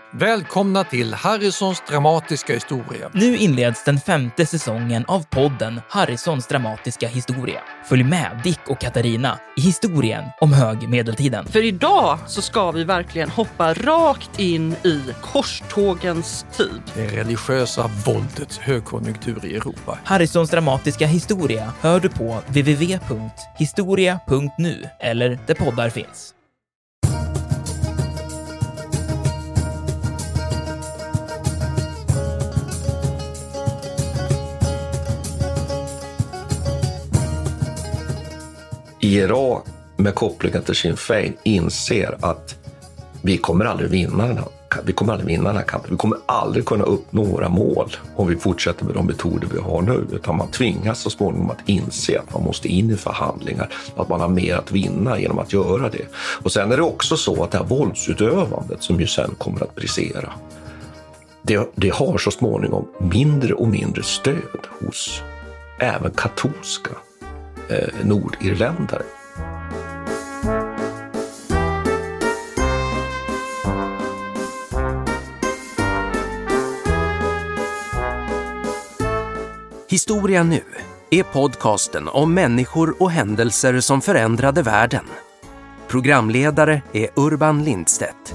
Välkomna till Harrisons dramatiska historia. Nu inleds den 5:e säsongen av podden Harrisons dramatiska historia. Följ med Dick och Katarina i historien om högmedeltiden. För idag så ska vi verkligen hoppa rakt in i korstågens tid. Det religiösa våldets högkonjunktur i Europa. Harrisons dramatiska historia hör du på www.historia.nu eller där poddar finns. IRA med kopplingen till Sinn Féin inser att vi kommer aldrig vinna den här kampen. Vi kommer aldrig kunna uppnå våra mål om vi fortsätter med de metoder vi har nu. Utan man tvingas så småningom att inse att man måste in i förhandlingar. Att man har mer att vinna genom att göra det. Och sen är det också så att det här våldsutövandet som ju sen kommer att brisera. Det har så småningom mindre och mindre stöd hos även katolska nordirländare. Historia nu är podcasten om människor och händelser som förändrade världen. Programledare är Urban Lindstedt.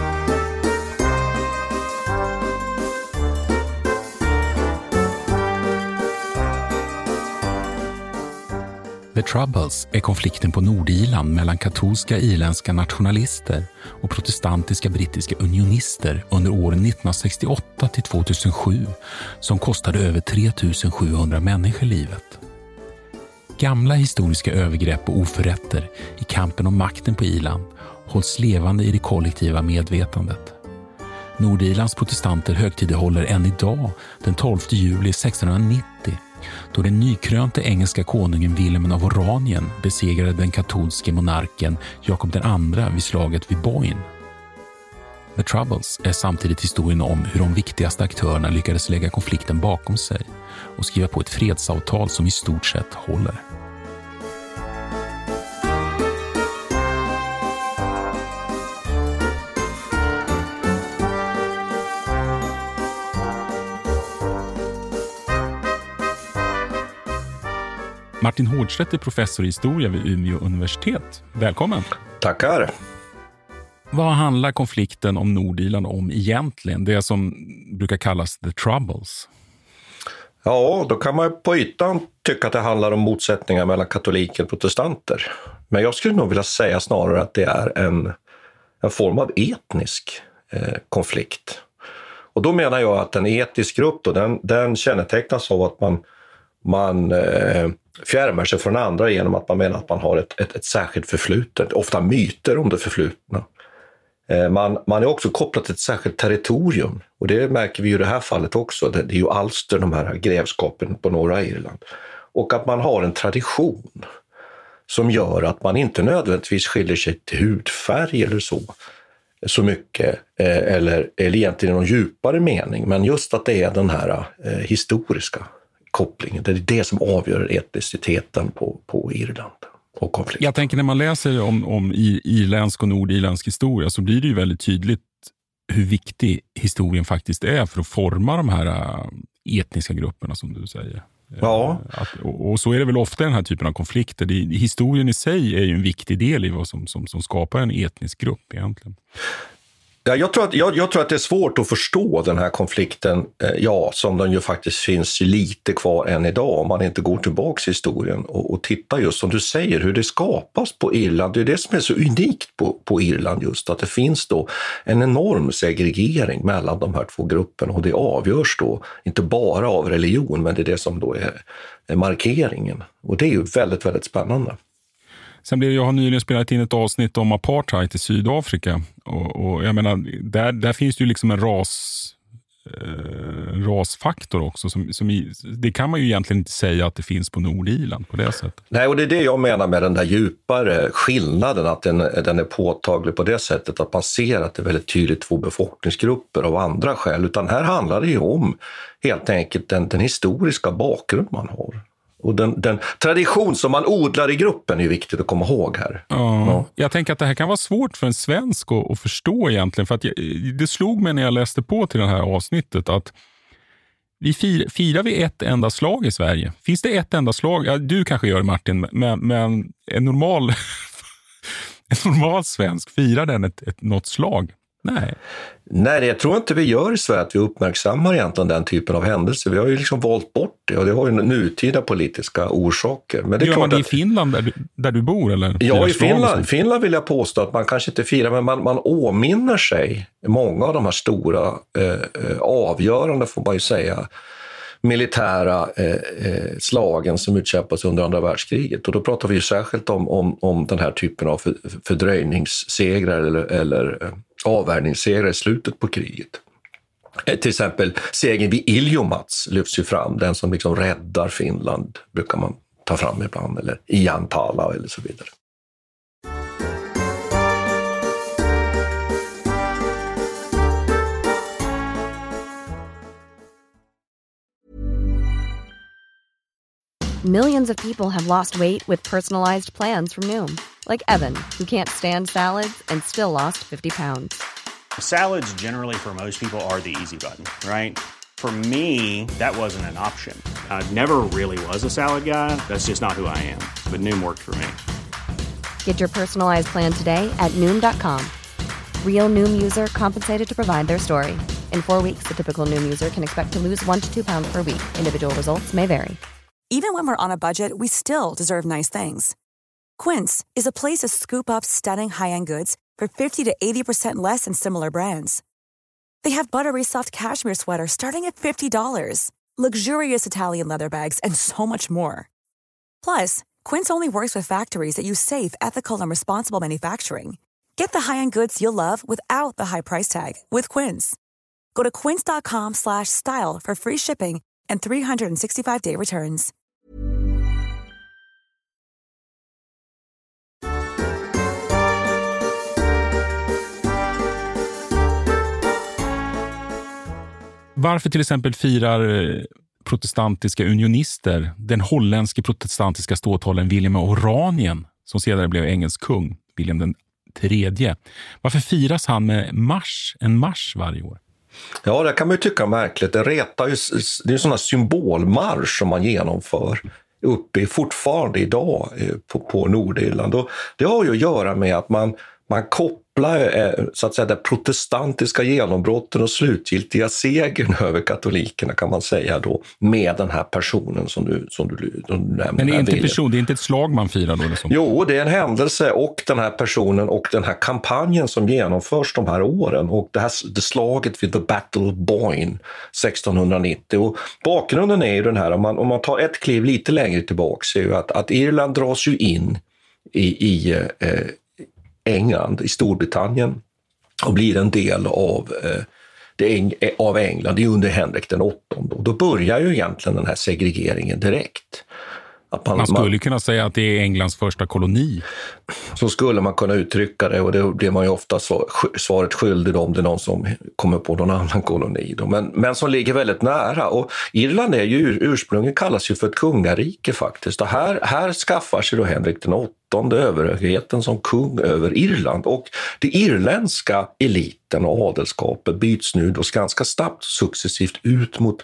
The Troubles är konflikten på Nordirland mellan katolska irländska nationalister och protestantiska brittiska unionister under åren 1968 till 2007 som kostade över 3700 människor livet. Gamla historiska övergrepp och oförrätter i kampen om makten på Irland hålls levande i det kollektiva medvetandet. Nordirlands protestanter högtidlighåller än idag den 12 juli 1690 då den nykrönte engelska konungen Wilhelm av Oranien besegrade den katolske monarken Jakob II vid slaget vid Boyne. The Troubles är samtidigt historien om hur de viktigaste aktörerna lyckades lägga konflikten bakom sig och skriva på ett fredsavtal som i stort sett håller. Martin Hårdstedt är professor i historia vid Umeå universitet. Välkommen! Tackar! Vad handlar konflikten om Nordirland om egentligen? Det som brukar kallas The Troubles. Ja, då kan man på ytan tycka att det handlar om motsättningar mellan katoliker och protestanter. Men jag skulle nog vilja säga snarare att det är en form av etnisk konflikt. Och då menar jag att en etnisk grupp då, den kännetecknas av att man fjärmar sig från andra genom att man menar att man har ett särskilt förflutet, ofta myter om det förflutna. Man är också kopplad till ett särskilt territorium och det märker vi ju i det här fallet också. Det är ju Ulster, de här grevskapen på norra Irland. Och att man har en tradition som gör att man inte nödvändigtvis skiljer sig till hudfärg eller så mycket eller egentligen någon djupare mening, men just att det är den här historiska kopplingen. Det är det som avgör etniciteten på Irland och konflikten. Jag tänker när man läser om irländsk och nordirländsk historia så blir det ju väldigt tydligt hur viktig historien faktiskt är för att forma de här etniska grupperna som du säger. Ja. Och så är det väl ofta i den här typen av konflikter. Historien i sig är ju en viktig del i vad som skapar en etnisk grupp egentligen. Ja, jag tror att det är svårt att förstå den här konflikten, som den ju faktiskt finns lite kvar än idag om man inte går tillbaka i historien och tittar just som du säger hur det skapas på Irland. Det är det som är så unikt på Irland just, att det finns då en enorm segregering mellan de här två grupperna och det avgörs då inte bara av religion, men det är det som då är markeringen och det är ju väldigt, väldigt spännande. Sen jag har nyligen spelat in ett avsnitt om apartheid i Sydafrika och jag menar, där finns det ju liksom en rasfaktor också. Det kan man ju egentligen inte säga att det finns på Nordirland på det sättet. Nej, och det är det jag menar med den där djupare skillnaden, att den är påtaglig på det sättet att man ser att det är väldigt tydligt två befolkningsgrupper av andra skäl. Utan här handlar det ju om helt enkelt den historiska bakgrund man har. Och den tradition som man odlar i gruppen är viktigt att komma ihåg här. Ja. Jag tänker att det här kan vara svårt för en svensk att förstå egentligen. För att det slog mig när jag läste på till det här avsnittet att firar vi ett enda slag i Sverige? Finns det ett enda slag? Ja, du kanske gör det, Martin, men en normal svensk, firar den något slag? Nej, jag tror inte vi gör i Sverige att vi uppmärksammar egentligen den typen av händelser. Vi har ju liksom valt bort det, och det har ju nutida politiska orsaker. Men det är klart i Finland där du bor? Eller? Ja, i Finland vill jag påstå att man kanske inte firar, men man åminner sig många av de här stora avgörande, får man ju säga, militära slagen som utkämpas under andra världskriget. Och då pratar vi ju särskilt om den här typen av fördröjningssegrar eller avvärjningssegrar i slutet på kriget. Till exempel segern vid Iljomats lyfts ju fram, den som liksom räddar Finland brukar man ta fram ibland, eller Iantala eller så vidare. Millions of people have lost weight with personalized plans from Noom. Like Evan, who can't stand salads and still lost 50 pounds. Salads generally for most people are the easy button, right? For me, that wasn't an option. I never really was a salad guy. That's just not who I am. But Noom worked for me. Get your personalized plan today at Noom.com. Real Noom user compensated to provide their story. In 4 weeks, the typical Noom user can expect to lose 1 to 2 pounds per week. Individual results may vary. Even when we're on a budget, we still deserve nice things. Quince is a place to scoop up stunning high-end goods for 50 to 80% less than similar brands. They have buttery soft cashmere sweaters starting at $50, luxurious Italian leather bags, and so much more. Plus, Quince only works with factories that use safe, ethical, and responsible manufacturing. Get the high-end goods you'll love without the high price tag with Quince. Go to quince.com/style for free shipping and 365-day returns. Varför till exempel firar protestantiska unionister den holländske protestantiska ståthållaren William av Oranien, som senare blev engelsk kung, William den tredje? Varför firas han med en mars varje år? Ja, det kan man ju tycka märkligt. Det är ju sådana symbolmarsch som man genomför uppe fortfarande idag på Nordirland. Och det har ju att göra med att man kopplar så att säga det protestantiska genombrotten och slutgiltiga segern över katolikerna, kan man säga då, med den här personen som du nämner. Men det är inte person, det är inte ett slag man firar då? Eller så? Jo, det är en händelse och den här personen och den här kampanjen som genomförs de här åren, och det slaget vid The Battle of Boyne 1690. Och bakgrunden är ju den här, om man tar ett kliv lite längre tillbaka, är ju att Irland dras ju in i England, i Storbritannien, och blir en del av England under Henrik den åttonde. Och då börjar ju egentligen den här segregeringen direkt. Att man skulle kunna säga att det är Englands första koloni. Så skulle man kunna uttrycka det, och det blir man ju ofta svaret skyldig om det är någon som kommer på någon annan koloni då. Men som ligger väldigt nära. Och Irland är ju ursprungligen kallas ju för ett kungarike faktiskt. Och här skaffar sig då Henrik den åttonde överhögheten som kung över Irland. Och det irländska eliten och adelskapet byts nu då ganska snabbt successivt ut mot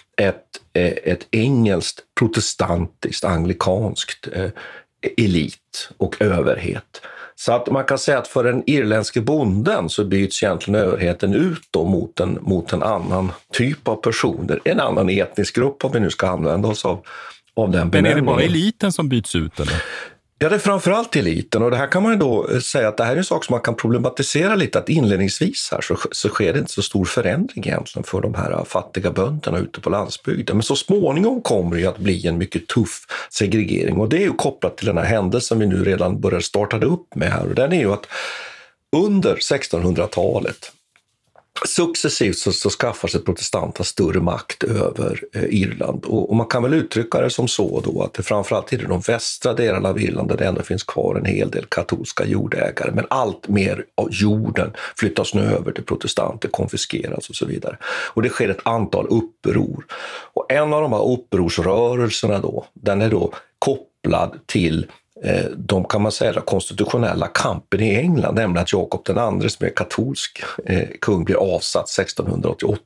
ett engelskt, protestantiskt, anglikanskt elit och överhet. Så att man kan säga att för den irländske bonden så byts egentligen överheten ut då mot en annan typ av personer, en annan etnisk grupp, om vi nu ska använda oss av den benämningen. Men är det bara eliten som byts ut, eller? Ja, det är framförallt eliten, och det här kan man ju då säga att det här är en sak som man kan problematisera lite, att inledningsvis här så sker det inte så stor förändring egentligen för de här fattiga bönderna ute på landsbygden. Men så småningom kommer det att bli en mycket tuff segregering, och det är ju kopplat till den här händelsen vi nu redan börjar starta upp med här, och den är ju att under 1600-talet successivt så skaffar sig protestanterna större makt över Irland. Och man kan väl uttrycka det som så då att det framförallt är de västra delarna av Irland där det ändå finns kvar en hel del katolska jordägare. Men allt mer av jorden flyttas nu över till protestanter, konfiskeras och så vidare. Och det sker ett antal uppror. Och en av de här upprorsrörelserna då, den är då kopplad till de kan man säga konstitutionella kampen i England, nämligen att Jakob II som är katolsk kung blir avsatt 1688.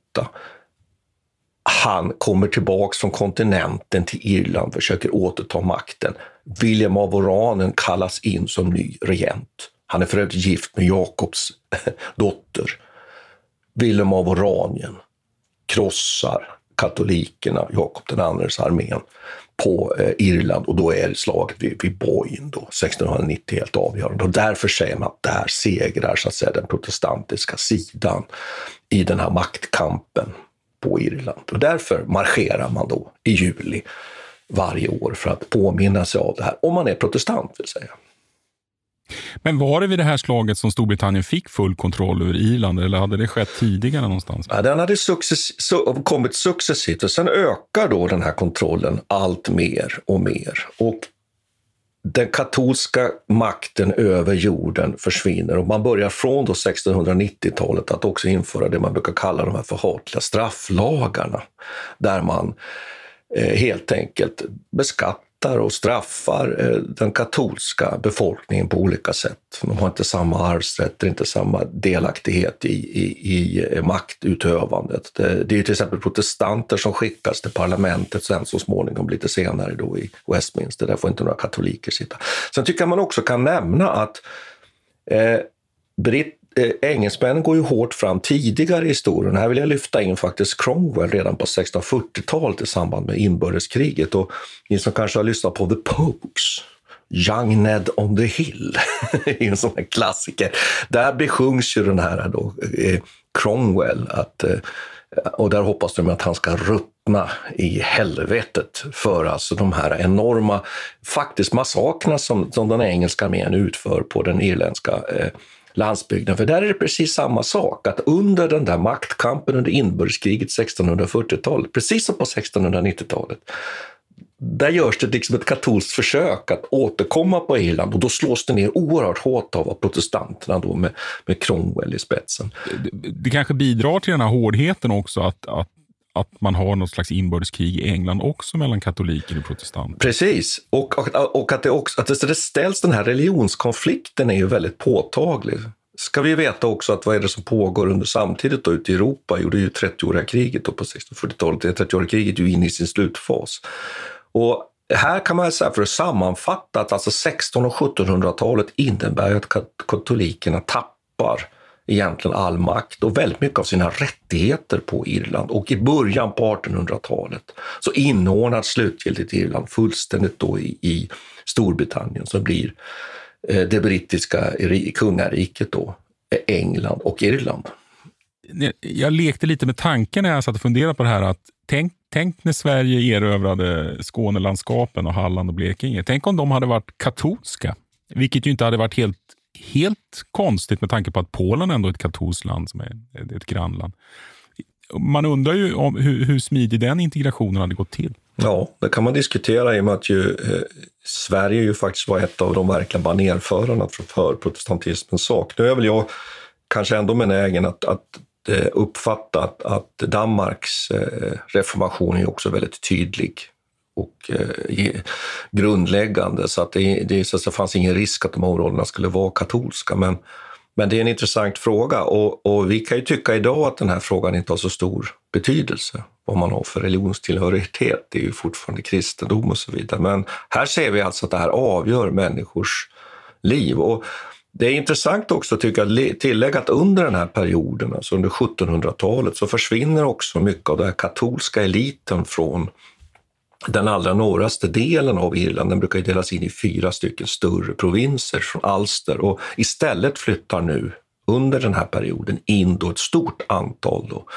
Han kommer tillbaks från kontinenten till Irland, försöker återta makten. William av Oranien kallas in som ny regent. Han är för övrigt gift med Jakobs dotter. William av Oranien krossar katolikerna, Jakob II:s armén på Irland, och då är slaget vid Boyne då, 1690 helt avgörande. Och därför säger man att där segrar så att säga den protestantiska sidan i den här maktkampen på Irland. Och därför marscherar man då i juli varje år för att påminna sig av det här, om man är protestant vill säga. Men var det vid det här slaget som Storbritannien fick full kontroll över Irland, eller hade det skett tidigare någonstans? Ja, den hade kommit successivt, och sen ökar då den här kontrollen allt mer och mer. Och den katolska makten över jorden försvinner, och man börjar från då 1690-talet att också införa det man brukar kalla de här förhatliga strafflagarna, där man helt enkelt beskattar och straffar den katolska befolkningen på olika sätt. De har inte samma arvsrätt, inte samma delaktighet i maktutövandet. Det är ju till exempel protestanter som skickas till parlamentet sen så småningom lite senare då i Westminster. Där får inte några katoliker sitta. Sen tycker jag man också kan nämna att engelsmännen går ju hårt fram tidigare i historien. Här vill jag lyfta in faktiskt Cromwell redan på 1640-talet i samband med inbördeskriget. Och ni som kanske har lyssnat på The Popes, Young Ned on the Hill, är en sån här klassiker. Där besjungs ju den här då, Cromwell och där hoppas de att han ska ruttna i helvetet för alltså de här enorma faktiskt massakrerna som den engelska armén utför på den irländska landsbygden. För där är det precis samma sak, att under den där maktkampen under inbördeskriget 1640-talet, precis som på 1690-talet, där görs det liksom ett katolskt försök att återkomma på Irland, och då slås det ner oerhört hårt av protestanterna då med Cromwell i spetsen. Det kanske bidrar till den här hårdheten också att man har något slags inbördeskrig i England också mellan katoliker och protestanter. Precis, och att det ställs, den här religionskonflikten är ju väldigt påtaglig. Ska vi veta också att vad är det som pågår under samtidigt då ute i Europa? Jo, det är ju 30-åriga kriget då på 1640-talet. Det 30-åriga kriget är ju inne i sin slutfas. Och här kan man säga, för att sammanfatta, att alltså 1600- och 1700-talet innebär att katolikerna tappar egentligen all makt och väldigt mycket av sina rättigheter på Irland. Och i början på 1800-talet så inordnas slutgiltigt Irland fullständigt då i Storbritannien, som blir det brittiska kungariket då, England och Irland. Jag lekte lite med tanken när jag satt och funderade på det här, att tänk när Sverige erövrade Skånelandskapen och Halland och Blekinge. Tänk om de hade varit katolska, vilket ju inte hade varit helt konstigt med tanke på att Polen ändå är ett katolskt land som är ett grannland. Man undrar ju om hur smidig den integrationen hade gått till. Ja, det kan man diskutera i och med att Sverige ju faktiskt var ett av de verkliga banerförarna för protestantismens sak. Nu är väl jag kanske ändå benägen att uppfatta att Danmarks reformation är också väldigt tydlig och grundläggande, så att det fanns ingen risk att de områdena skulle vara katolska, men det är en intressant fråga, och vi kan ju tycka idag att den här frågan inte har så stor betydelse. Vad man har för religionstillhörighet, det är ju fortfarande kristendom och så vidare, men här ser vi alltså att det här avgör människors liv. Och det är intressant också, tycker jag, tillägga att under den här perioden, alltså under 1700-talet, så försvinner också mycket av den här katolska eliten från den allra norraste delen av Irland. Den brukar delas in i 4 stycken större provinser från Ulster, och istället flyttar nu under den här perioden in då ett stort antal då,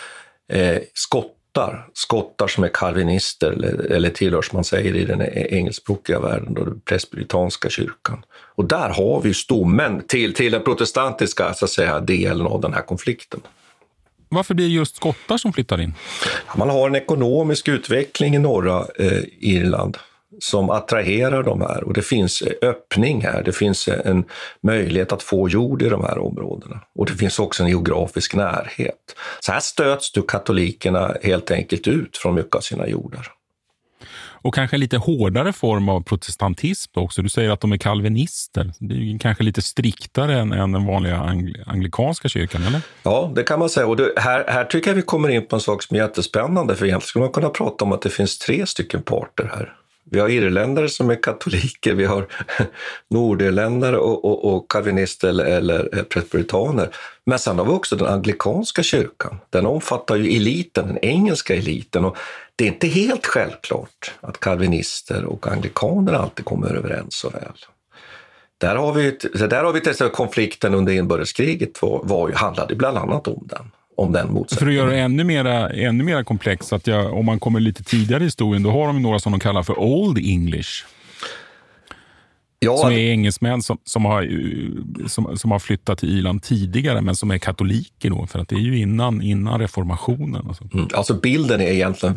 skottar som är kalvinister eller tillhör, som man säger i den engelskspråkiga världen, då, den presbyterianska kyrkan. Och där har vi stommen till den protestantiska, så att säga, delen av den här konflikten. Varför blir det just skottar som flyttar in? Man har en ekonomisk utveckling i norra Irland som attraherar de här, och det finns öppning här. Det finns en möjlighet att få jord i de här områdena, och det finns också en geografisk närhet. Så här stöts du katolikerna helt enkelt ut från mycket av sina jordar. Och kanske en lite hårdare form av protestantism också. Du säger att de är kalvinister. Det är ju kanske lite striktare än den vanliga anglikanska kyrkan, eller? Ja, det kan man säga. Och här tycker jag vi kommer in på en sak som är jättespännande. För egentligen skulle man kunna prata om att det finns 3 stycken parter här. Vi har irländare som är katoliker, vi har nordirländare och kalvinister eller presbytaner. Men sen har vi också den anglikanska kyrkan. Den omfattar ju eliten, den engelska eliten. Och det är inte helt självklart att kalvinister och anglikaner alltid kommer överens så väl. Där har vi till konflikten under inbördeskriget handlade bland annat om den motsättningen. För att göra det ännu mer komplext, att om man kommer lite tidigare i historien, då har de några som de kallar för Old English. Ja, som är engelsmän som har flyttat till Irland tidigare, men som är katoliker då, för att det är ju innan reformationen. Och så. Alltså bilden är egentligen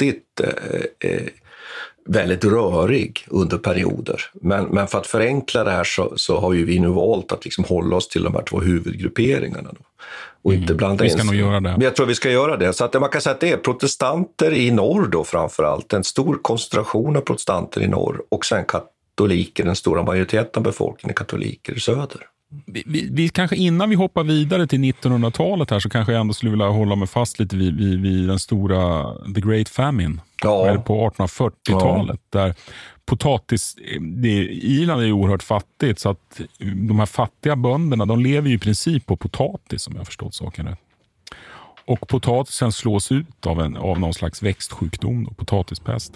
väldigt rörig under perioder. Men för att förenkla det här så har ju vi nu valt att liksom hålla oss till de här 2 huvudgrupperingarna då. Och inte blanda in. Vi ska nog göra det. Men jag tror vi ska göra det. Så att man kan säga att det är protestanter i norr då framförallt. En stor koncentration av protestanter i norr. Och sen katoliker, den stora majoriteten av befolkningen är katoliker i söder. Vi kanske innan vi hoppar vidare till 1900-talet här, så kanske jag ändå skulle vilja hålla mig fast lite vid den stora The Great Famine. Ja. På 1840-talet. Ja. Där Irland är ju oerhört fattigt, så att de här fattiga bönderna, de lever ju i princip på potatis, som jag har förstått saken rätt. Och potatisen slås ut av någon slags växtsjukdom, då, potatispest.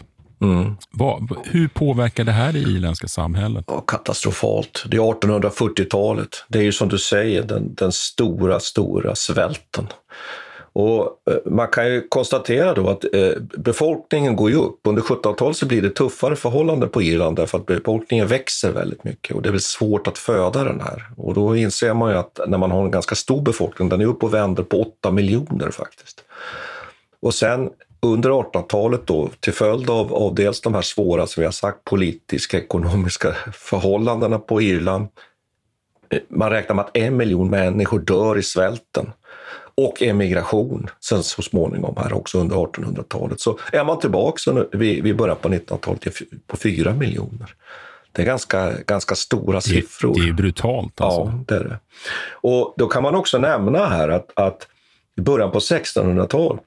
Hur påverkar det här det irländska samhället? Ja, katastrofalt. Det är 1840-talet. Det är ju som du säger den stora svälten. Och man kan ju konstatera då att befolkningen går ju upp. Under 1700-talet så blir det tuffare förhållanden på Irland, därför att befolkningen växer väldigt mycket och det är väl svårt att föda den här. Och då inser man ju att när man har en ganska stor befolkning, den är upp och vänder på 8 miljoner faktiskt. Och sen under 1800-talet då, till följd av dels de här svåra, som vi har sagt, politiska, ekonomiska förhållandena på Irland. Man räknar med att 1 miljon människor dör i svälten. Och emigration sen så småningom här också under 1800-talet. Så är man tillbaka vi börjar på 1900-talet på 4 miljoner. Det är ganska stora siffror. Det är brutalt alltså. Ja, det är det. Och då kan man också nämna här att i början på 1600-talet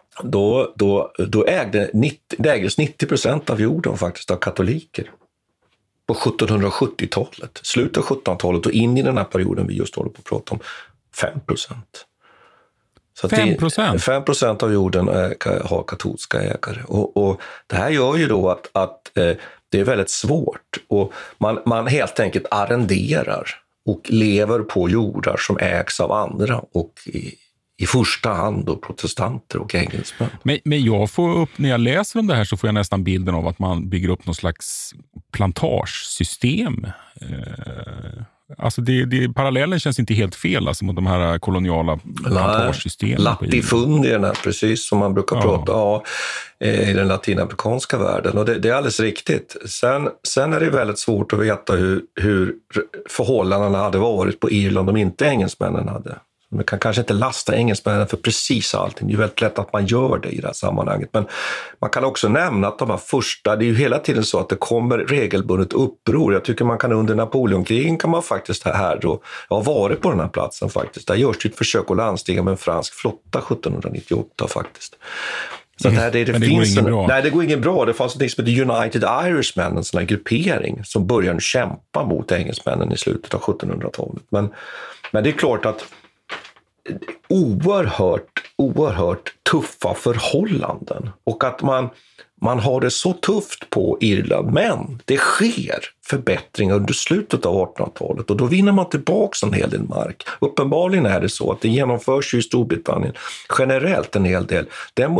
då ägdes 90% av jorden faktiskt av katoliker. På 1770-talet, slutet av 1700-talet och in i den här perioden vi just håller på att prata om, 5%. Så 5% av jorden har katolska ägare. Och det här gör ju då att det är väldigt svårt. Och man helt enkelt arrenderar och lever på jordar som ägs av andra och i första hand då protestanter och engelsmän. Men jag får upp, när jag läser om det här så får jag nästan bilden av att man bygger upp någon slags plantagesystem. Alltså parallellen känns inte helt fel alltså, mot de här koloniala plantagesystemen. Latifundierna, precis som man brukar prata i den latinamerikanska världen. Och det är alldeles riktigt. Sen är det väldigt svårt att veta hur förhållandena hade varit på Irland om inte engelsmännen hade. Man kan kanske inte lasta engelsmännen för precis allting. Det är väldigt lätt att man gör det i det här sammanhanget. Men man kan också nämna att de här första, det är ju hela tiden så att det kommer regelbundet uppror. Jag tycker man kan under Napoleonkrigen kan man faktiskt här då, jag har varit på den här platsen faktiskt. Där görs ett försök att landstiga med en fransk flotta 1798 faktiskt. Så det går ingen bra. Nej, det går ingen bra. Det fanns något som heter United Irishmen, en sån här gruppering som började kämpa mot engelsmännen i slutet av 1700-talet. Men det är klart att oerhört tuffa förhållanden och att man har det så tufft på Irland, men det sker förbättringar under slutet av 1800-talet och då vinner man tillbaka en hel del mark. Uppenbarligen är det så att det genomförs i Storbritannien generellt en hel del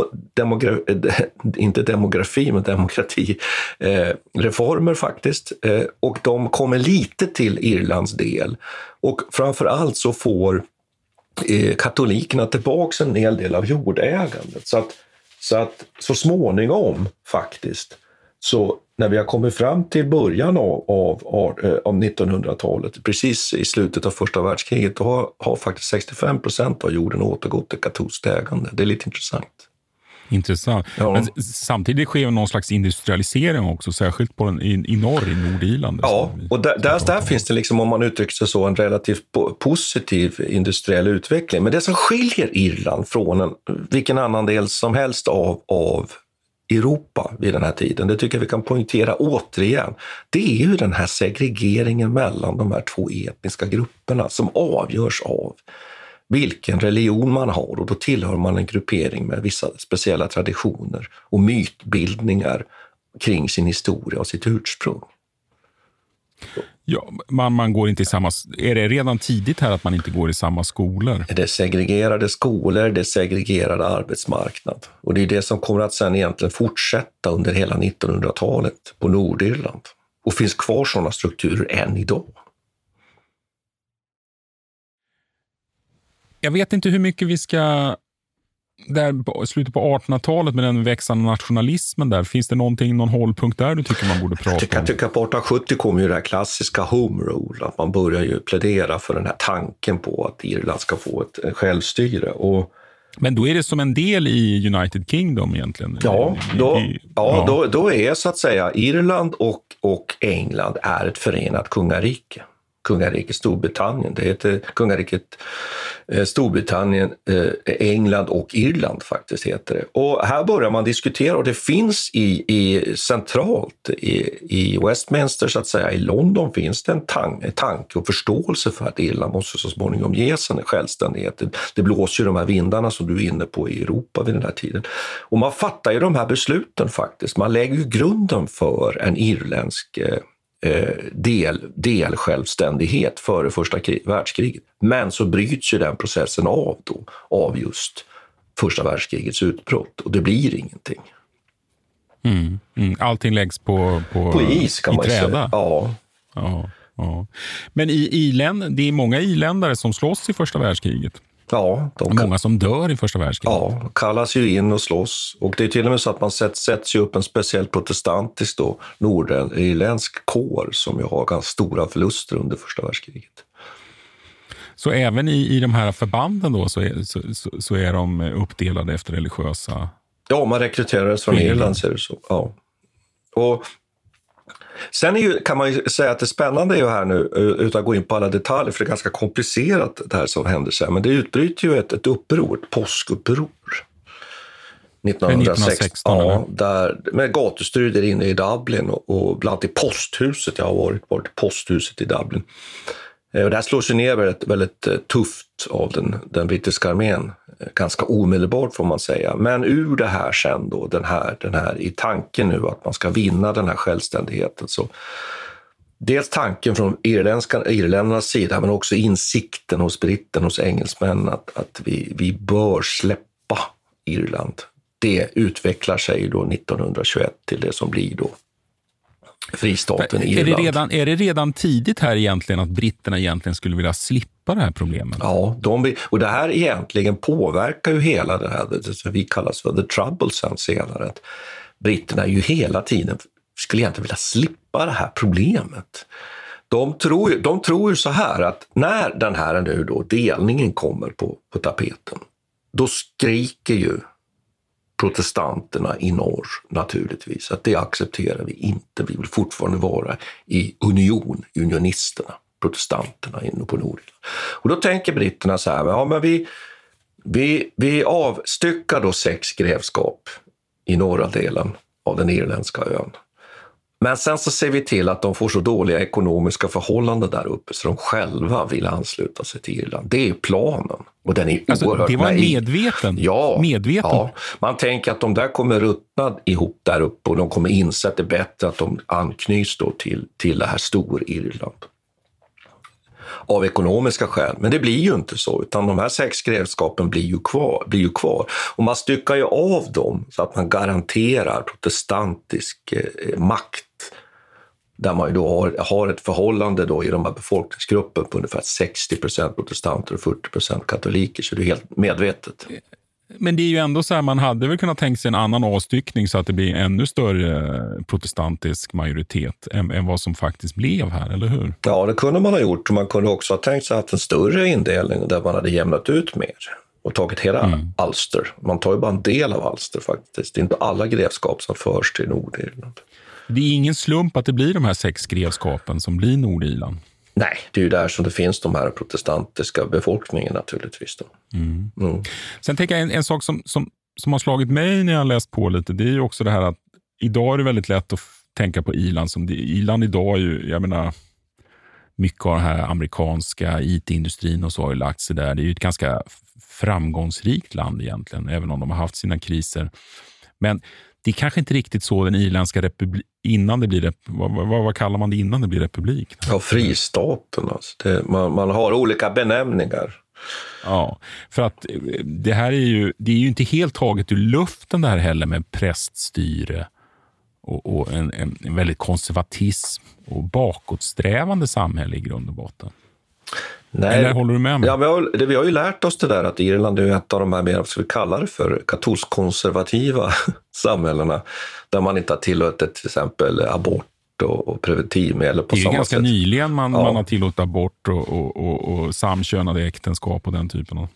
demokratireformer faktiskt, och de kommer lite till Irlands del och framförallt så får katolikerna tillbaka en hel del av jordägandet. Så småningom faktiskt, så när vi har kommit fram till början av 1900-talet, precis i slutet av första världskriget, då har faktiskt 65% av jorden återgått till katolskt ägande. Det är lite intressant. Intressant. Ja. Men samtidigt sker någon slags industrialisering också, särskilt i norr, i Nordirland. Ja, och där finns det liksom, om man uttrycker sig så, en relativt positiv industriell utveckling. Men det som skiljer Irland från vilken annan del som helst av Europa vid den här tiden, det tycker jag vi kan poängtera återigen, det är ju den här segregeringen mellan de här två etniska grupperna som avgörs av vilken religion man har, och då tillhör man en gruppering med vissa speciella traditioner och mytbildningar kring sin historia och sitt ursprung. Ja, man går inte i samma... Är det redan tidigt här att man inte går i samma skolor? Det är segregerade skolor, det är segregerad arbetsmarknad. Och det är det som kommer att sen egentligen fortsätta under hela 1900-talet på Nordirland. Och finns kvar sådana strukturer än idag. Jag vet inte hur mycket vi ska... Där slutet på 1800-talet med den växande nationalismen där, finns det någon hållpunkt där du tycker man borde prata om? Jag tycker att på 1870 kom ju det här klassiska home rule, att man börjar ju plädera för den här tanken på att Irland ska få ett självstyre. Men då är det som en del i United Kingdom egentligen? Ja, då är så att säga Irland och England är ett förenat kungarike. Kungariket Storbritannien. Det heter kungariket Storbritannien, England och Irland faktiskt heter det. Och här börjar man diskutera, och det finns centralt i Westminster så att säga, i London finns det en tanke och förståelse för att Irland måste så småningom ge sin självständighet. Det blåser ju de här vindarna som du är inne på i Europa vid den här tiden. Och man fattar ju de här besluten faktiskt. Man lägger ju grunden för en irländsk självständighet före första världskriget. Men så bryts ju den processen av just första världskrigets utbrott, och det blir ingenting. Allting läggs på is kan man säga. Ja. Men det är många irländare som slåss i första världskriget. Ja, många som dör i första världskriget. Ja, kallas ju in och slåss. Och det är till och med så att man sätts ju upp en speciell protestantisk nordirländsk kår som ju har ganska stora förluster under första världskriget. Så även i de här förbanden då så är de uppdelade efter religiösa... Ja, man rekryterades från Irland, ser det så. Ja. Och sen kan man ju säga att det spännande är ju här nu, utan att gå in på alla detaljer, för det är ganska komplicerat det här som händer sig. Men det utbryter ju ett uppror, ett påskuppror. 1916, där, med gatustrider inne i Dublin och bland annat i posthuset. Jag har varit i posthuset i Dublin. Och det här slås ju ner väldigt tufft av den brittiska armén. Ganska omedelbart får man säga. Men ur det här sen då, den här i tanken nu att man ska vinna den här självständigheten. Så dels tanken från irländarnas sida, men också insikten hos britten, hos engelsmän att vi bör släppa Irland. Det utvecklar sig då 1921 till det som blir då fristaten Irland. Är det redan tidigt här egentligen att britterna egentligen skulle vilja slippa det här problemet? Ja, och det här egentligen påverkar ju hela det här, det som vi kallas för the trouble sen senare. Att britterna ju hela tiden skulle egentligen vilja slippa det här problemet. De tror ju så här att när den här nu då delningen kommer på tapeten, då skriker ju protestanterna i norr naturligtvis att det accepterar vi inte. Vi vill fortfarande vara i unionisterna, protestanterna inne på Nordirland. Och då tänker britterna så här, men vi avstyckar då 6 grevskap i norra delen av den irländska ön. Men sen så ser vi till att de får så dåliga ekonomiska förhållanden där uppe så de själva vill ansluta sig till Irland. Det är planen. Och den är oerhört det var naiv. Medveten? Ja, medveten. Ja. Man tänker att de där kommer ruttna ihop där uppe och de kommer inse att det är bättre att de anknyts då till det här Stor-Irland. Av ekonomiska skäl. Men det blir ju inte så, utan de här 6 grevskapen blir ju kvar. Och man styckar ju av dem så att man garanterar protestantisk makt där man ju då har ett förhållande då i de här befolkningsgrupperna på ungefär 60% protestanter och 40% katoliker, så det är helt medvetet. Men det är ju ändå så här, man hade väl kunnat tänka sig en annan avstyckning så att det blir ännu större protestantisk majoritet än vad som faktiskt blev här, eller hur? Ja, det kunde man ha gjort. Man kunde också ha tänkt sig att en större indelning där man hade jämnat ut mer och tagit hela Ulster. Man tar ju bara en del av Ulster faktiskt. Det är inte alla grevskap som förs till Nordirland. Det är ingen slump att det blir de här 6 grevskapen som blir Nordirland. Nej, det är ju där som det finns de här protestantiska befolkningen naturligtvis då. Sen tänker jag en sak som har slagit mig när jag har läst på lite, det är ju också det här att idag är det väldigt lätt att tänka på Irland som Irland idag är ju, jag menar, mycket av den här amerikanska IT-industrin och så har ju lagt sig där. Det är ju ett ganska framgångsrikt land egentligen, även om de har haft sina kriser. Men det är kanske inte riktigt så den irländska republik innan det blir vad kallar man det innan det blir republik? Ja, fristaten alltså. Man har olika benämningar. Ja, för att det här är ju inte helt taget ur luften det här heller med präststyre och en väldigt konservatism och bakåtsträvande samhälle i grund och botten. Nej. Eller håller du med mig? Ja, vi har ju lärt oss det där att Irland är ett av de här mer, vad ska vi kalla det för, katolsk-konservativa samhällena där man inte har tillåtit till exempel abort och preventivmedel på samma sätt. Det är ganska nyligen man har tillåtit abort och samkönade äktenskap och den typen av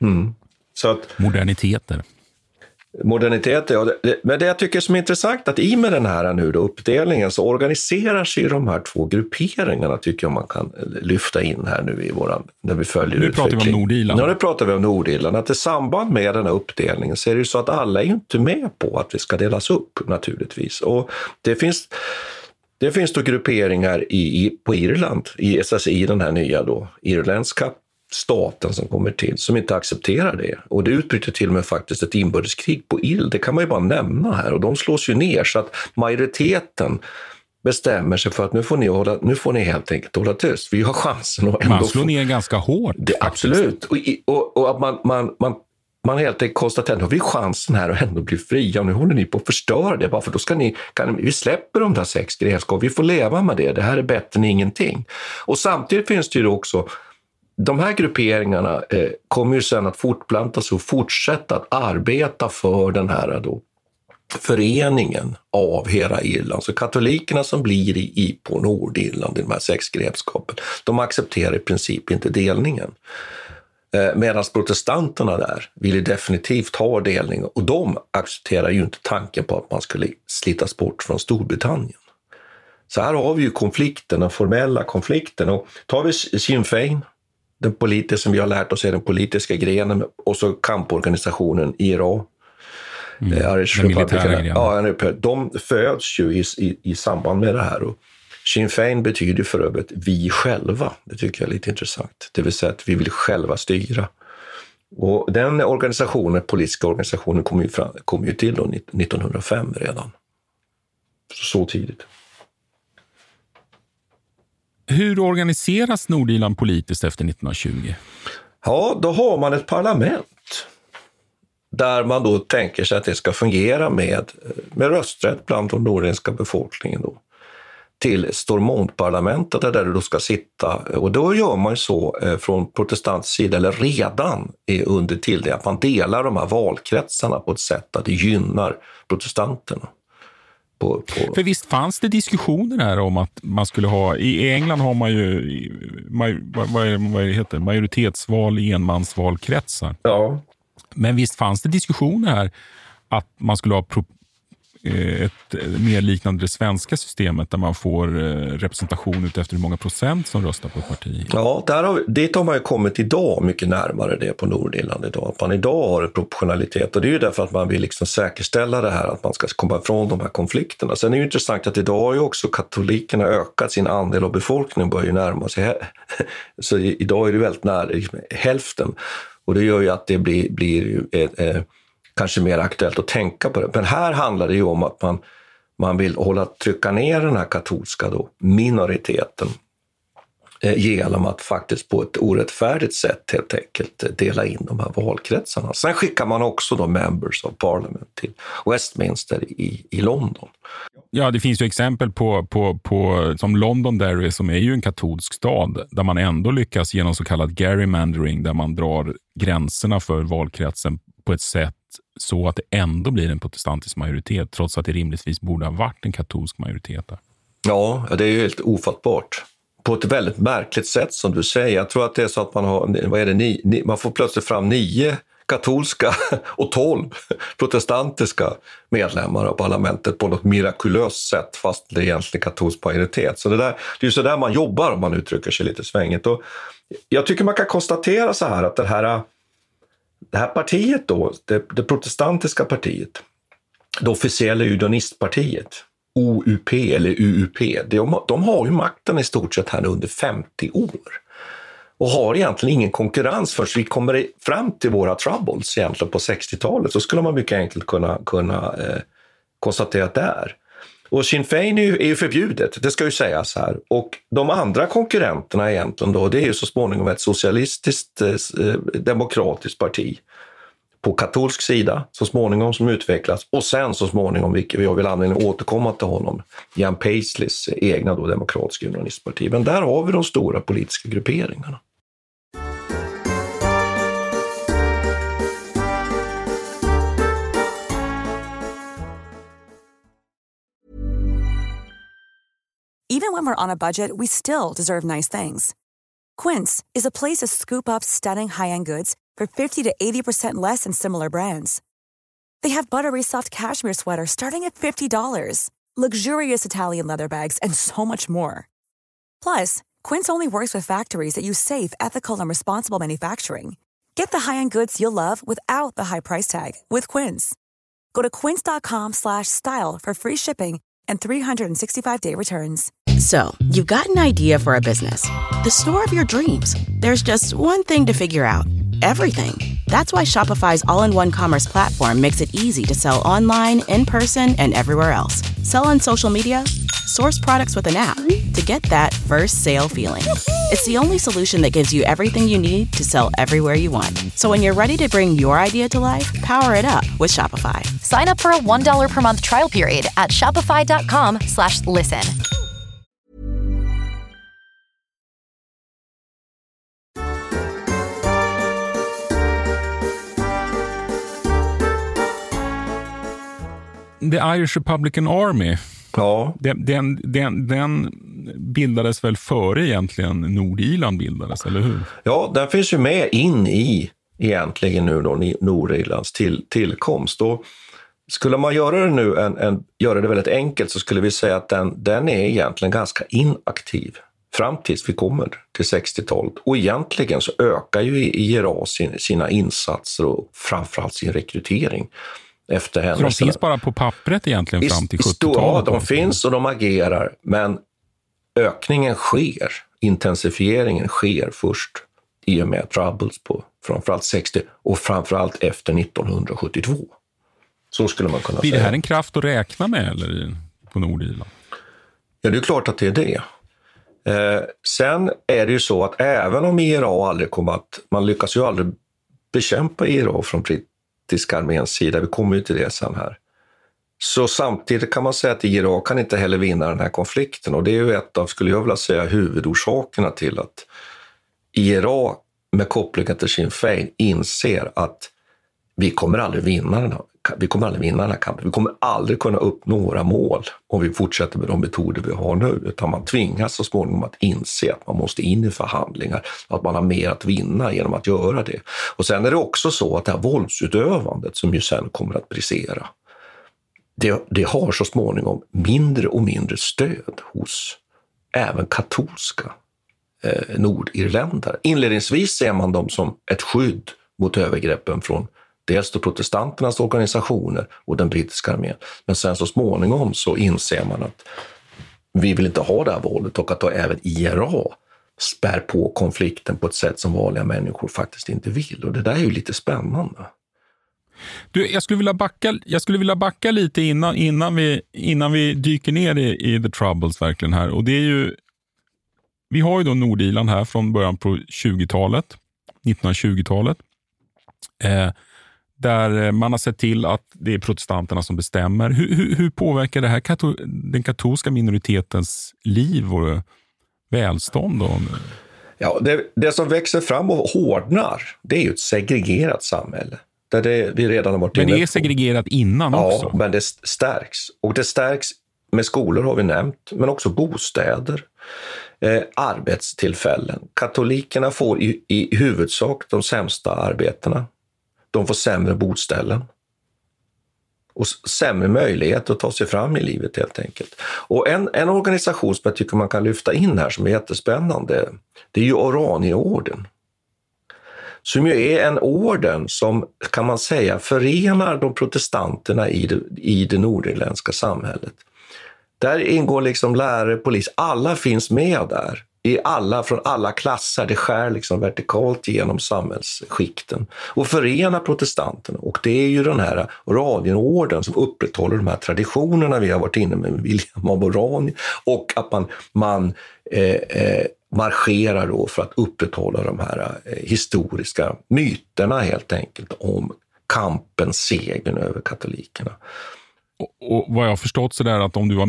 så att, moderniteter. Modernitet, ja. Men det jag tycker som är intressant att i med den här nu då, uppdelningen så organiserar sig de här 2 grupperingarna, tycker jag man kan lyfta in här nu i när vi följer nu pratar vi om Nordirland. Ja, nu pratar vi om Nordirland. Att i samband med den här uppdelningen så är det ju så att alla är ju inte med på att vi ska delas upp naturligtvis. Och det finns då grupperingar på Irland, i den här nya då irländska staten som kommer till, som inte accepterar det. Och det utbryter till och med faktiskt ett inbördeskrig på Irland. Det kan man ju bara nämna här. Och de slås ju ner så att majoriteten bestämmer sig för att nu får ni helt enkelt hålla tyst. Vi har chansen att ändå... Man slår ner ganska hårt. Absolut. Och att man helt enkelt konstaterar att nu har vi chansen här att ändå bli fria. Och nu håller ni på att förstöra det. Bara för då vi släpper de där 6 grevskap. Vi får leva med det. Det här är bättre än ingenting. Och samtidigt finns det ju också de här grupperingarna kommer ju sen att fortplanta sig och fortsätta att arbeta för den här då föreningen av hela Irland. Så katolikerna som blir på Nordirland i de här 6 grevskapen, de accepterar i princip inte delningen. Medan protestanterna där vill definitivt ha delning och de accepterar ju inte tanken på att man skulle slitas bort från Storbritannien. Så här har vi ju konflikten, den formella konflikten. Och tar vi Sinn Féin, den politiska som vi har lärt oss är den politiska grenen, och så kamporganisationen IRA. Irish Republican. De föds ju i samband med det här. Och Sinn Féin betyder för övrigt vi själva. Det tycker jag är lite intressant. Det vill säga att vi vill själva styra. Och den politiska organisationen kom ju till då 1905 redan. Så tidigt. Hur organiseras Nordirland politiskt efter 1920? Ja, då har man ett parlament där man då tänker sig att det ska fungera med rösträtt bland den nordirländska befolkningen då, till Stormont-parlamentet där det då ska sitta. Och då gör man ju så från protestants sida, eller redan under till det, att man delar de här valkretsarna på ett sätt att det gynnar protestanterna. För visst fanns det diskussioner här om att man skulle ha, i England har man ju vad heter majoritetsval i enmansvalkretsar. Ja. Men visst fanns det diskussioner här att man skulle ha ett mer liknande det svenska systemet där man får representation ut efter hur många procent som röstar på ett parti. Ja, dit har man ju kommit idag mycket närmare det på Nordirland idag. Att man idag har en proportionalitet och det är ju därför att man vill liksom säkerställa det här att man ska komma ifrån de här konflikterna. Sen är det ju intressant att idag har ju också katolikerna ökat sin andel av befolkningen, börjar ju närma sig. Så idag är det väldigt nära hälften och det gör ju att det blir kanske mer aktuellt att tänka på det. Men här handlar det ju om att man vill trycka ner den här katolska då, minoriteten genom att faktiskt på ett orättfärdigt sätt helt enkelt dela in de här valkretsarna. Sen skickar man också då members of parliament till Westminster i London. Ja, det finns ju exempel på som Londonderry, som är ju en katolsk stad, där man ändå lyckas genom så kallad gerrymandering, där man drar gränserna för valkretsen på ett sätt så att det ändå blir en protestantisk majoritet, trots att det rimligtvis borde ha varit en katolsk majoritet där. Ja, det är ju helt ofattbart. På ett väldigt märkligt sätt, som du säger. Jag tror att det är så att man har, man får plötsligt fram 9 katolska och 12 protestantiska medlemmar av parlamentet på något mirakulöst sätt, fast det är egentligen katolsk majoritet. Så det är ju så där man jobbar, om man uttrycker sig lite svängigt. Och jag tycker man kan konstatera så här att det här partiet då, det protestantiska partiet, det officiella unionistpartiet, OUP eller UUP, de har ju makten i stort sett här under 50 år. Och har egentligen ingen konkurrens förrän vi kommer fram till våra troubles egentligen på 60-talet. Så skulle man mycket enkelt kunna konstatera att det är. Och Sinn Féin är ju förbjudet, det ska ju sägas här. Och de andra konkurrenterna egentligen då, det är ju så småningom ett socialistiskt demokratiskt parti på katolsk sida så småningom, som utvecklas, och sen så småningom, vilket jag vill anledning återkomma till honom, Jan Paisleys egna då demokratiska unionistparti. Men där har vi de stora politiska grupperingarna. Even when we're on a budget, we still deserve nice things. Quince is a place to scoop up stunning high-end goods for 50 to 80% less than similar brands. They have buttery soft cashmere sweaters starting at $50, luxurious Italian leather bags, and so much more. Plus, Quince only works with factories that use safe, ethical, and responsible manufacturing. Get the high-end goods you'll love without the high price tag with Quince. Go to quince.com/style for free shipping and 365-day returns. So, you've got an idea for a business. The store of your dreams. There's just one thing to figure out. Everything. That's why Shopify's all-in-one commerce platform makes it easy to sell online, in person, and everywhere else. Sell on social media, source products with an app to get that first sale feeling. It's the only solution that gives you everything you need to sell everywhere you want. So when you're ready to bring your idea to life, power it up with Shopify. Sign up for a $1 per month trial period at shopify.com/listen. The Irish Republican Army, ja. Den bildades väl före egentligen Nordirland bildades, eller hur? Ja, den finns ju med in i egentligen nu då Nordirlands tillkomst. Och skulle man göra det nu, göra det väldigt enkelt, så skulle vi säga att den är egentligen ganska inaktiv fram tills vi kommer till 60-talet. Och egentligen så ökar ju IRA sina insatser och framförallt sin rekrytering efter henne. Så de finns bara på pappret egentligen fram till 70-talet? Ja, de finns och de agerar, men ökningen sker, intensifieringen sker först i och med troubles på framförallt 60 och framförallt efter 1972. Så skulle man kunna säga. Blir det här en kraft att räkna med eller på Nordirland? Ja, det är klart att det är det. Sen är det ju så att även om IRA aldrig kommer att, man lyckas ju aldrig bekämpa IRA från brittiska arméns sida, vi kommer ju till det sen här. Så samtidigt kan man säga att IRA kan inte heller vinna den här konflikten, och det är ju ett av, skulle jag vilja säga, huvudorsakerna till att IRA med kopplingen till Sinn Féin inser att vi kommer aldrig vinna den här kampen. Vi kommer aldrig kunna uppnå våra mål om vi fortsätter med de metoder vi har nu, utan man tvingas så småningom att inse att man måste in i förhandlingar, att man har mer att vinna genom att göra det. Och sen är det också så att det här våldsutövandet som ju sen kommer att brisera, det har så småningom mindre och mindre stöd hos även katolska nordirländare. Inledningsvis ser man dem som ett skydd mot övergreppen från dels då protestanternas organisationer och den brittiska armén. Men sen så småningom så inser man att vi vill inte ha det här våldet, och att då även IRA spär på konflikten på ett sätt som vanliga människor faktiskt inte vill. Och det där är ju lite spännande. Du, jag skulle vilja backa lite innan vi dyker ner i The Troubles verkligen här. Och det är ju, vi har ju då Nordirland här från början på 1920-talet. där man har sett till att det är protestanterna som bestämmer. Hur påverkar det här den katolska minoritetens liv och välstånd då? Ja, det som växer fram och hårdnar, det är ju ett segregerat samhälle. Där vi redan har varit men det är segregerat innan också? Ja, men det stärks. Och det stärks med skolor har vi nämnt, men också bostäder, arbetstillfällen. Katolikerna får i huvudsak de sämsta arbetena. De får sämre boställen och sämre möjlighet att ta sig fram i livet helt enkelt. Och en organisation som jag tycker man kan lyfta in här som är jättespännande, det är ju Oranierorden. Som ju är en orden som, kan man säga, förenar de protestanterna i det nordirländska samhället. Där ingår liksom lärare, polis, alla finns med där. Från alla klasser, det skär liksom vertikalt genom samhällsskikten och förenar protestanterna. Och det är ju den här Oranienorden som upprätthåller de här traditionerna vi har varit inne med William av Oranien, och att man marscherar då för att upprätthålla de här historiska myterna helt enkelt om kampens segern över katolikerna. Och vad jag har förstått så där att om du var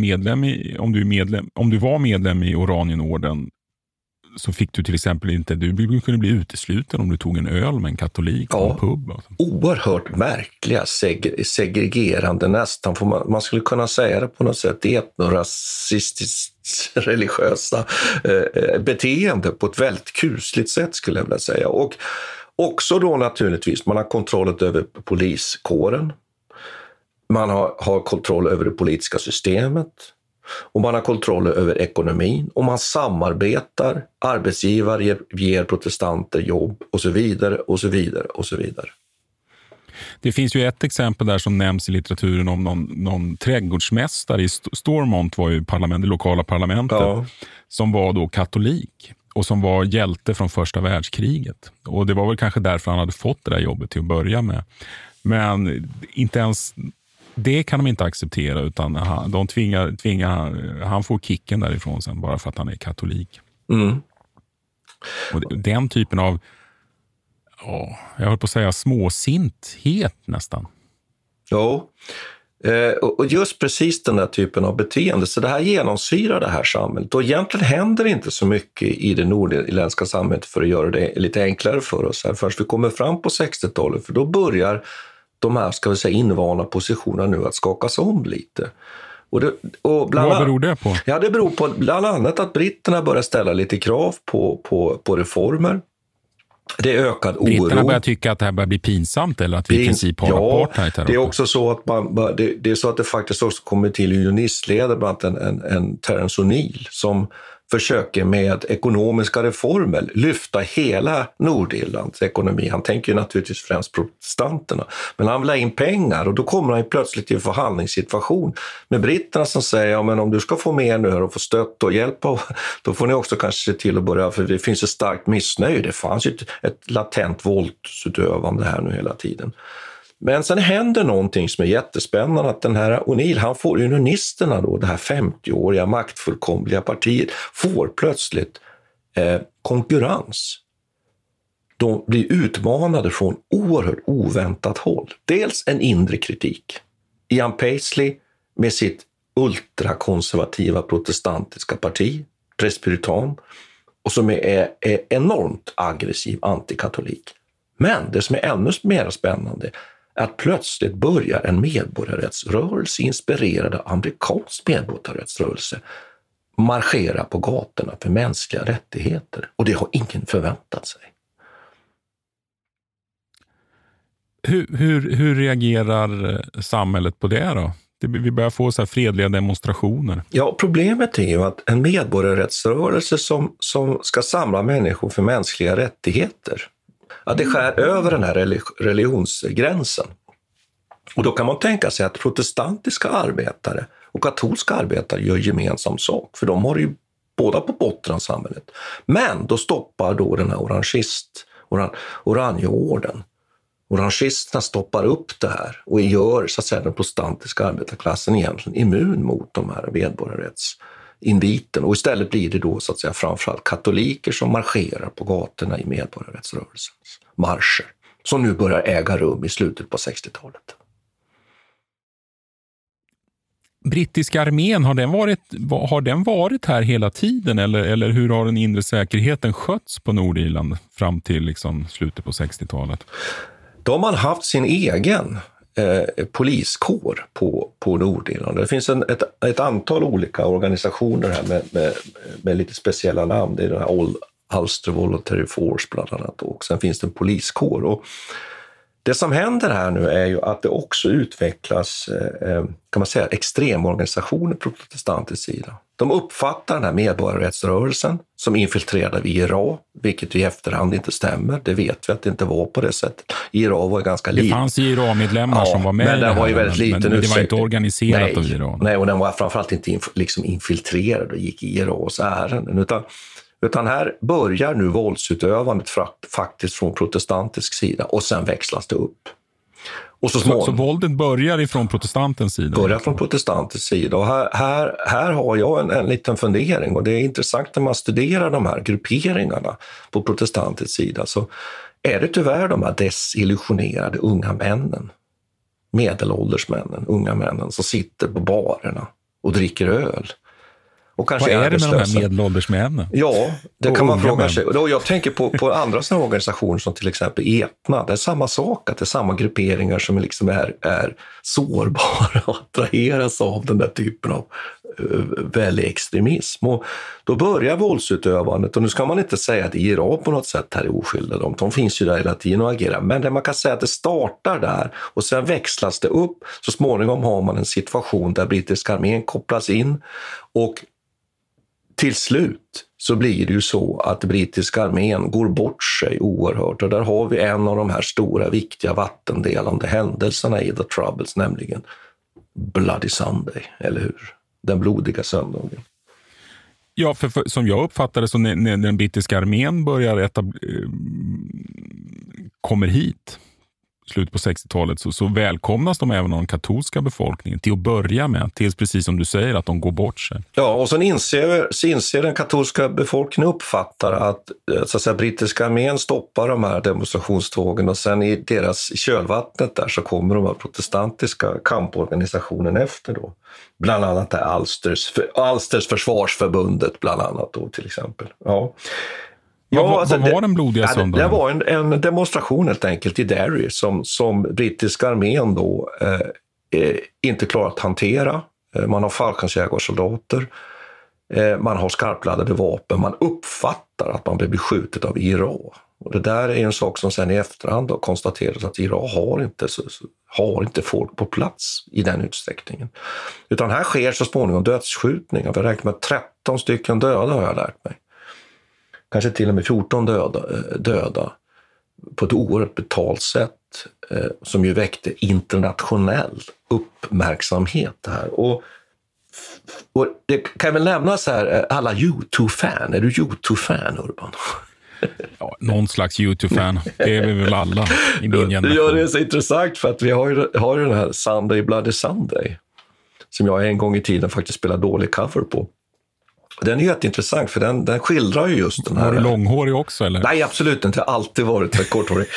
medlem i Oranienorden så fick du till exempel inte, du kunde bli utesluten om du tog en öl med en katolik på en pub. Alltså. Oerhört märkliga, segregerande nästan, man skulle kunna säga det på något sätt, etnorasistiskt religiösa beteende på ett väldigt kusligt sätt skulle jag vilja säga. Och också då naturligtvis, man har kontrollet över poliskåren. Man har kontroll över det politiska systemet och man har kontroll över ekonomin och man samarbetar, arbetsgivare ger protestanter jobb och så vidare och så vidare och så vidare. Det finns ju ett exempel där som nämns i litteraturen om någon trädgårdsmästare i Stormont, var ju det lokala parlamentet, som var då katolik och som var hjälte från första världskriget. Och det var väl kanske därför han hade fått det där jobbet till att börja med. Men inte ens det kan de inte acceptera, utan de tvingar han får kicken därifrån sen bara för att han är katolik. Mm. Och den typen av, jag höll på att säga småsinthet nästan. Ja, och just precis den där typen av beteende, så det här genomsyrar det här samhället. Och egentligen händer inte så mycket i det nordirländska samhället för att göra det lite enklare för oss här. Först vi kommer fram på 60-talet, för då börjar de här, ska vi säga, invana positionerna nu att skakas om lite. Och vad beror det på? Ja, det beror på bland annat att britterna börjar ställa lite krav på reformer. Det är ökad oro. Britterna börjar tycka att det här börjar bli pinsamt, eller att vi i princip har apartheid här. Det är också så att det är så att det faktiskt också kommer till unionistledare, bland annat en Terence O'Neill, som försöker med ekonomiska reformer lyfta hela Nordirlands ekonomi. Han tänker ju naturligtvis främst protestanterna, men han vill ha in pengar och då kommer han plötsligt i en förhandlingssituation med britterna som säger, ja, men om du ska få mer nu och få stöd och hjälp, då får ni också kanske se till att börja, för det finns ett starkt missnöje. Det fanns ju ett latent våldsutövande här nu hela tiden. Men sen händer någonting som är jättespännande, att den här O'Neill, han får unionisterna då, det här 50-åriga maktfullkomliga partiet, får plötsligt konkurrens. De blir utmanade från oerhört oväntat håll. Dels en inre kritik. Ian Paisley med sitt ultrakonservativa protestantiska parti, Presbyterian, och som är enormt aggressiv antikatolik. Men det som är ännu mer spännande, att plötsligt börjar en medborgarrättsrörelse, inspirerad av amerikansk medborgarrättsrörelse, marschera på gatorna för mänskliga rättigheter. Och det har ingen förväntat sig. Hur reagerar samhället på det då? Vi börjar få så här fredliga demonstrationer. Ja, problemet är ju att en medborgarrättsrörelse som ska samla människor för mänskliga rättigheter, att det skär över den här religionsgränsen. Och då kan man tänka sig att protestantiska arbetare och katolska arbetare gör gemensam sak, för de har ju båda på botten av samhället. Men då stoppar då den här Oranierorden. Orangisterna stoppar upp det här och gör så att säga den protestantiska arbetarklassen egentligen immun mot de här medborgarrättsinviten. Och istället blir det då så att säga framförallt katoliker som marscherar på gatorna i medborgarrättsrörelsens marscher. som nu börjar äga rum i slutet på 60-talet. Brittiska armén, har den varit här hela tiden eller hur har den inre säkerheten skötts på Nordirland fram till liksom slutet på 60-talet? De har haft sin egen poliskår på Nordirland. Det finns ett antal olika organisationer här med lite speciella namn. Det är den här All Ulster Voluntary Force bland annat, och sen finns det en poliskår. Och det som händer här nu är ju att det också utvecklas, kan man säga, extremorganisationer på protestantisk sida. De uppfattar den här medborgarrättsrörelsen som infiltrerade i IRA, vilket i efterhand inte stämmer. Det vet vi att det inte var på det sättet. IRA var ganska liten. Det fanns IRA-medlemmar som var med, men det var ju väldigt liten men det var inte organiserat av IRA. Nej, och den var framförallt inte infiltrerad och gick i IRAs ärenden, utan här börjar nu våldsutövandet faktiskt från protestantisk sida och sen växlas det upp. Och så våldet börjar ifrån protestantens sida? Börjar från protestantens sida. Och här har jag en liten fundering, och det är intressant när man studerar de här grupperingarna på protestantens sida, så är det tyvärr de här desillusionerade unga männen, medelåldersmännen, unga männen som sitter på barerna och dricker öl. Och kanske vad är det med de här medelåldersmännen? Ja, det kan man fråga sig. Och jag tänker på andra sådana organisationer som till exempel Etna. Det är samma sak, att det är samma grupperingar som liksom är sårbara och attraheras av den där typen av väldig extremism. Och då börjar våldsutövandet, och nu ska man inte säga att IRA på något sätt här är oskyldiga. De finns ju där hela tiden och agerar. Men det man kan säga att det startar där och sen växlas det upp. Så småningom har man en situation där brittiska armén kopplas in, och till slut så blir det ju så att brittiska armén går bort sig oerhört. Och där har vi en av de här stora, viktiga, vattendelande händelserna i The Troubles, nämligen Bloody Sunday, eller hur? Den blodiga söndagen. Ja, för som jag uppfattade så när den brittiska armén börjar kommer hit slut på 60-talet så välkomnas de även av den katolska befolkningen till att börja med, tills precis som du säger att de går bort sig. Ja, och sen inser den katolska befolkningen, uppfattar att, så att säga, brittiska armén stoppar de här demonstrationstågen, och sen i deras kölvattnet där så kommer de här protestantiska kamporganisationen efter då. Bland annat det Ulsters försvarsförbundet bland annat då till exempel. Ja. Vad var den blodiga söndagen? Det var en demonstration helt enkelt i Derry som brittiska armén då inte klarar att hantera. Man har fallskärmsjägarsoldater, man har skarpladdade vapen, man uppfattar att man blir beskjutet av IRA. Och det där är en sak som sen i efterhand har konstaterats att IRA har inte folk på plats i den utsträckningen. Utan här sker så småningom dödsskjutningar. Vi räknar med 13 stycken döda, har jag lärt mig. Kanske till och med 14 döda på ett oerhört brutalt sätt, som ju väckte internationell uppmärksamhet här. Och det kan väl nämnas här, alla U2-fan. Är du U2-fan, Urban? Ja, någon slags U2-fan. Det är vi väl alla i min generation. Ja, det är så intressant för att vi har ju den här Sunday Bloody Sunday som jag en gång i tiden faktiskt spelade dålig cover på. Den är jätteintressant för den skildrar ju just den här... Var du långhårig också eller? Nej, absolut inte. Jag har alltid varit för korthårig.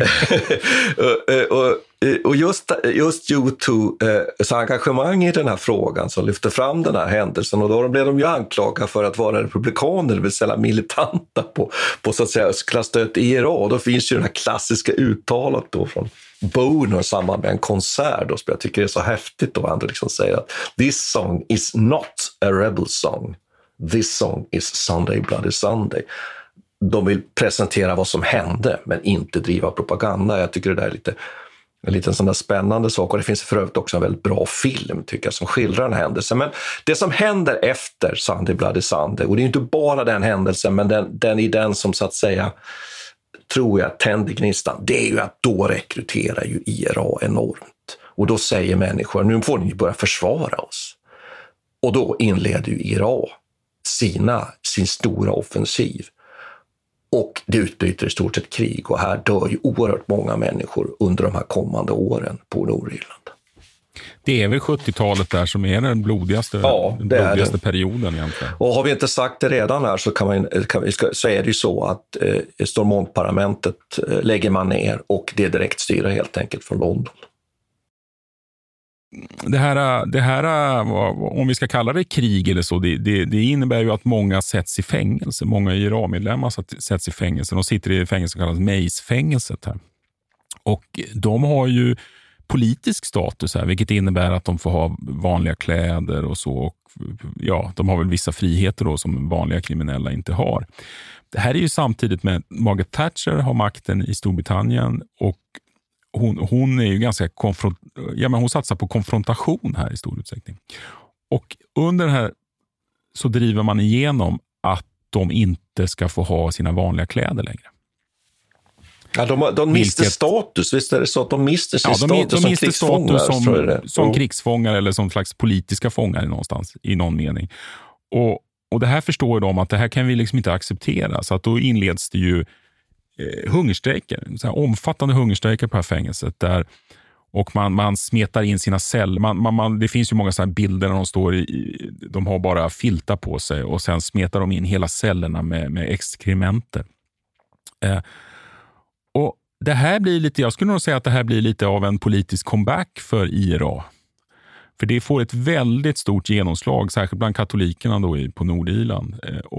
och just U2 engagemang i den här frågan som lyfter fram den här händelsen, och då blev de ju anklagade för att vara republikaner, det vill säga militanta på så att säga östklassstöt i IRA. Och då finns ju den här klassiska uttalet då från Bono i samband med en konsert då, som jag tycker är så häftigt då, han liksom säger att this song is not a rebel song. This song is Sunday Bloody Sunday. De vill presentera vad som hände men inte driva propaganda. Jag tycker det där är en liten sån där spännande sak, och det finns för övrigt också en väldigt bra film tycker jag som skildrar den händelsen. Men det som händer efter Sunday Bloody Sunday, och det är inte bara den händelsen, men den är den som så att säga, tror jag, tänder gnistan, det är ju att då rekryterar ju IRA enormt. Och då säger människor, nu får ni börja försvara oss. Och då inleder ju IRA sin stora offensiv. Och det utbryter i stort sett krig, och här dör ju oerhört många människor under de här kommande åren på Nordirland. Det är väl 70-talet där som är den blodigaste perioden egentligen. Och har vi inte sagt det redan här så är det ju så att Stormont-parlamentet lägger man ner och det är direkt styra helt enkelt från London. Det här, om vi ska kalla det krig eller så, det innebär ju att många sätts i fängelse. Många IRA-medlemmar sätts i fängelse. De sitter i fängelse som kallas Mace-fängelset här. Och de har ju politisk status här, vilket innebär att de får ha vanliga kläder och så. Och ja, de har väl vissa friheter då som vanliga kriminella inte har. Det här är ju samtidigt med Margaret Thatcher har makten i Storbritannien och hon är ju ganska hon satsar på konfrontation här i stor utsträckning. Och under det här så driver man igenom att de inte ska få ha sina vanliga kläder längre. Ja, de mister status, visst är det så att de mister sin status som krigsfångar? Som krigsfångar eller som slags politiska fångar någonstans, i någon mening. Och det här förstår de att det här kan vi liksom inte acceptera. Så att då inleds det ju hungerstrejker, så här omfattande hungerstrejker på det här fängelset där, och man smetar in sina celler. Det finns ju många så här bilder när de står de har bara filtar på sig och sen smetar de in hela cellerna med exkrementer. Och det här blir lite, jag skulle nog säga att det här blir lite av en politisk comeback för IRA. För det får ett väldigt stort genomslag, särskilt bland katolikerna då på Nordirland.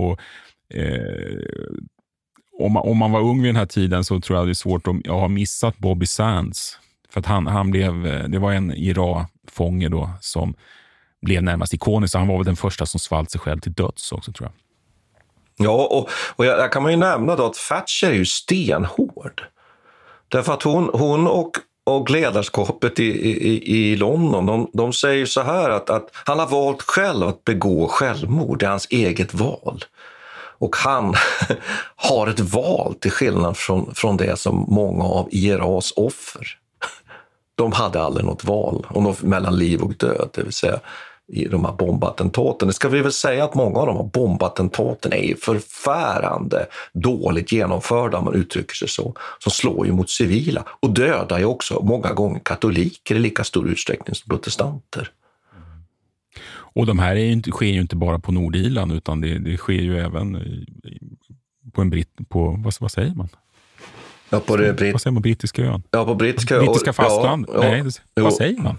Om man var ung vid den här tiden så tror jag det är svårt att ha missat Bobby Sands. För att det var en IRA-fånge då som blev närmast ikonisk. Han var väl den första som svalt sig själv till döds också, tror jag. Ja, och jag kan man ju nämna då att Thatcher är ju stenhård. Därför att hon och ledarskapet i London, de säger ju så här att han har valt själv att begå självmord. Det är hans eget val. Och han har ett val till skillnad från det som många av IRAs offer. De hade aldrig något val mellan liv och död, det vill säga i de här bombattentaten. Det ska vi väl säga att många av de här bombattentaten är förfärande dåligt genomförda, om man uttrycker sig så. Som slår ju mot civila och dödar ju också många gånger katoliker i lika stor utsträckning som protestanter. Och de här sker ju inte bara på Nordirland, utan det sker ju även på vad säger man? Ja, på det vad säger man, brittiska ön? Ja, på brittiska fastland. Ja, nej, vad säger man?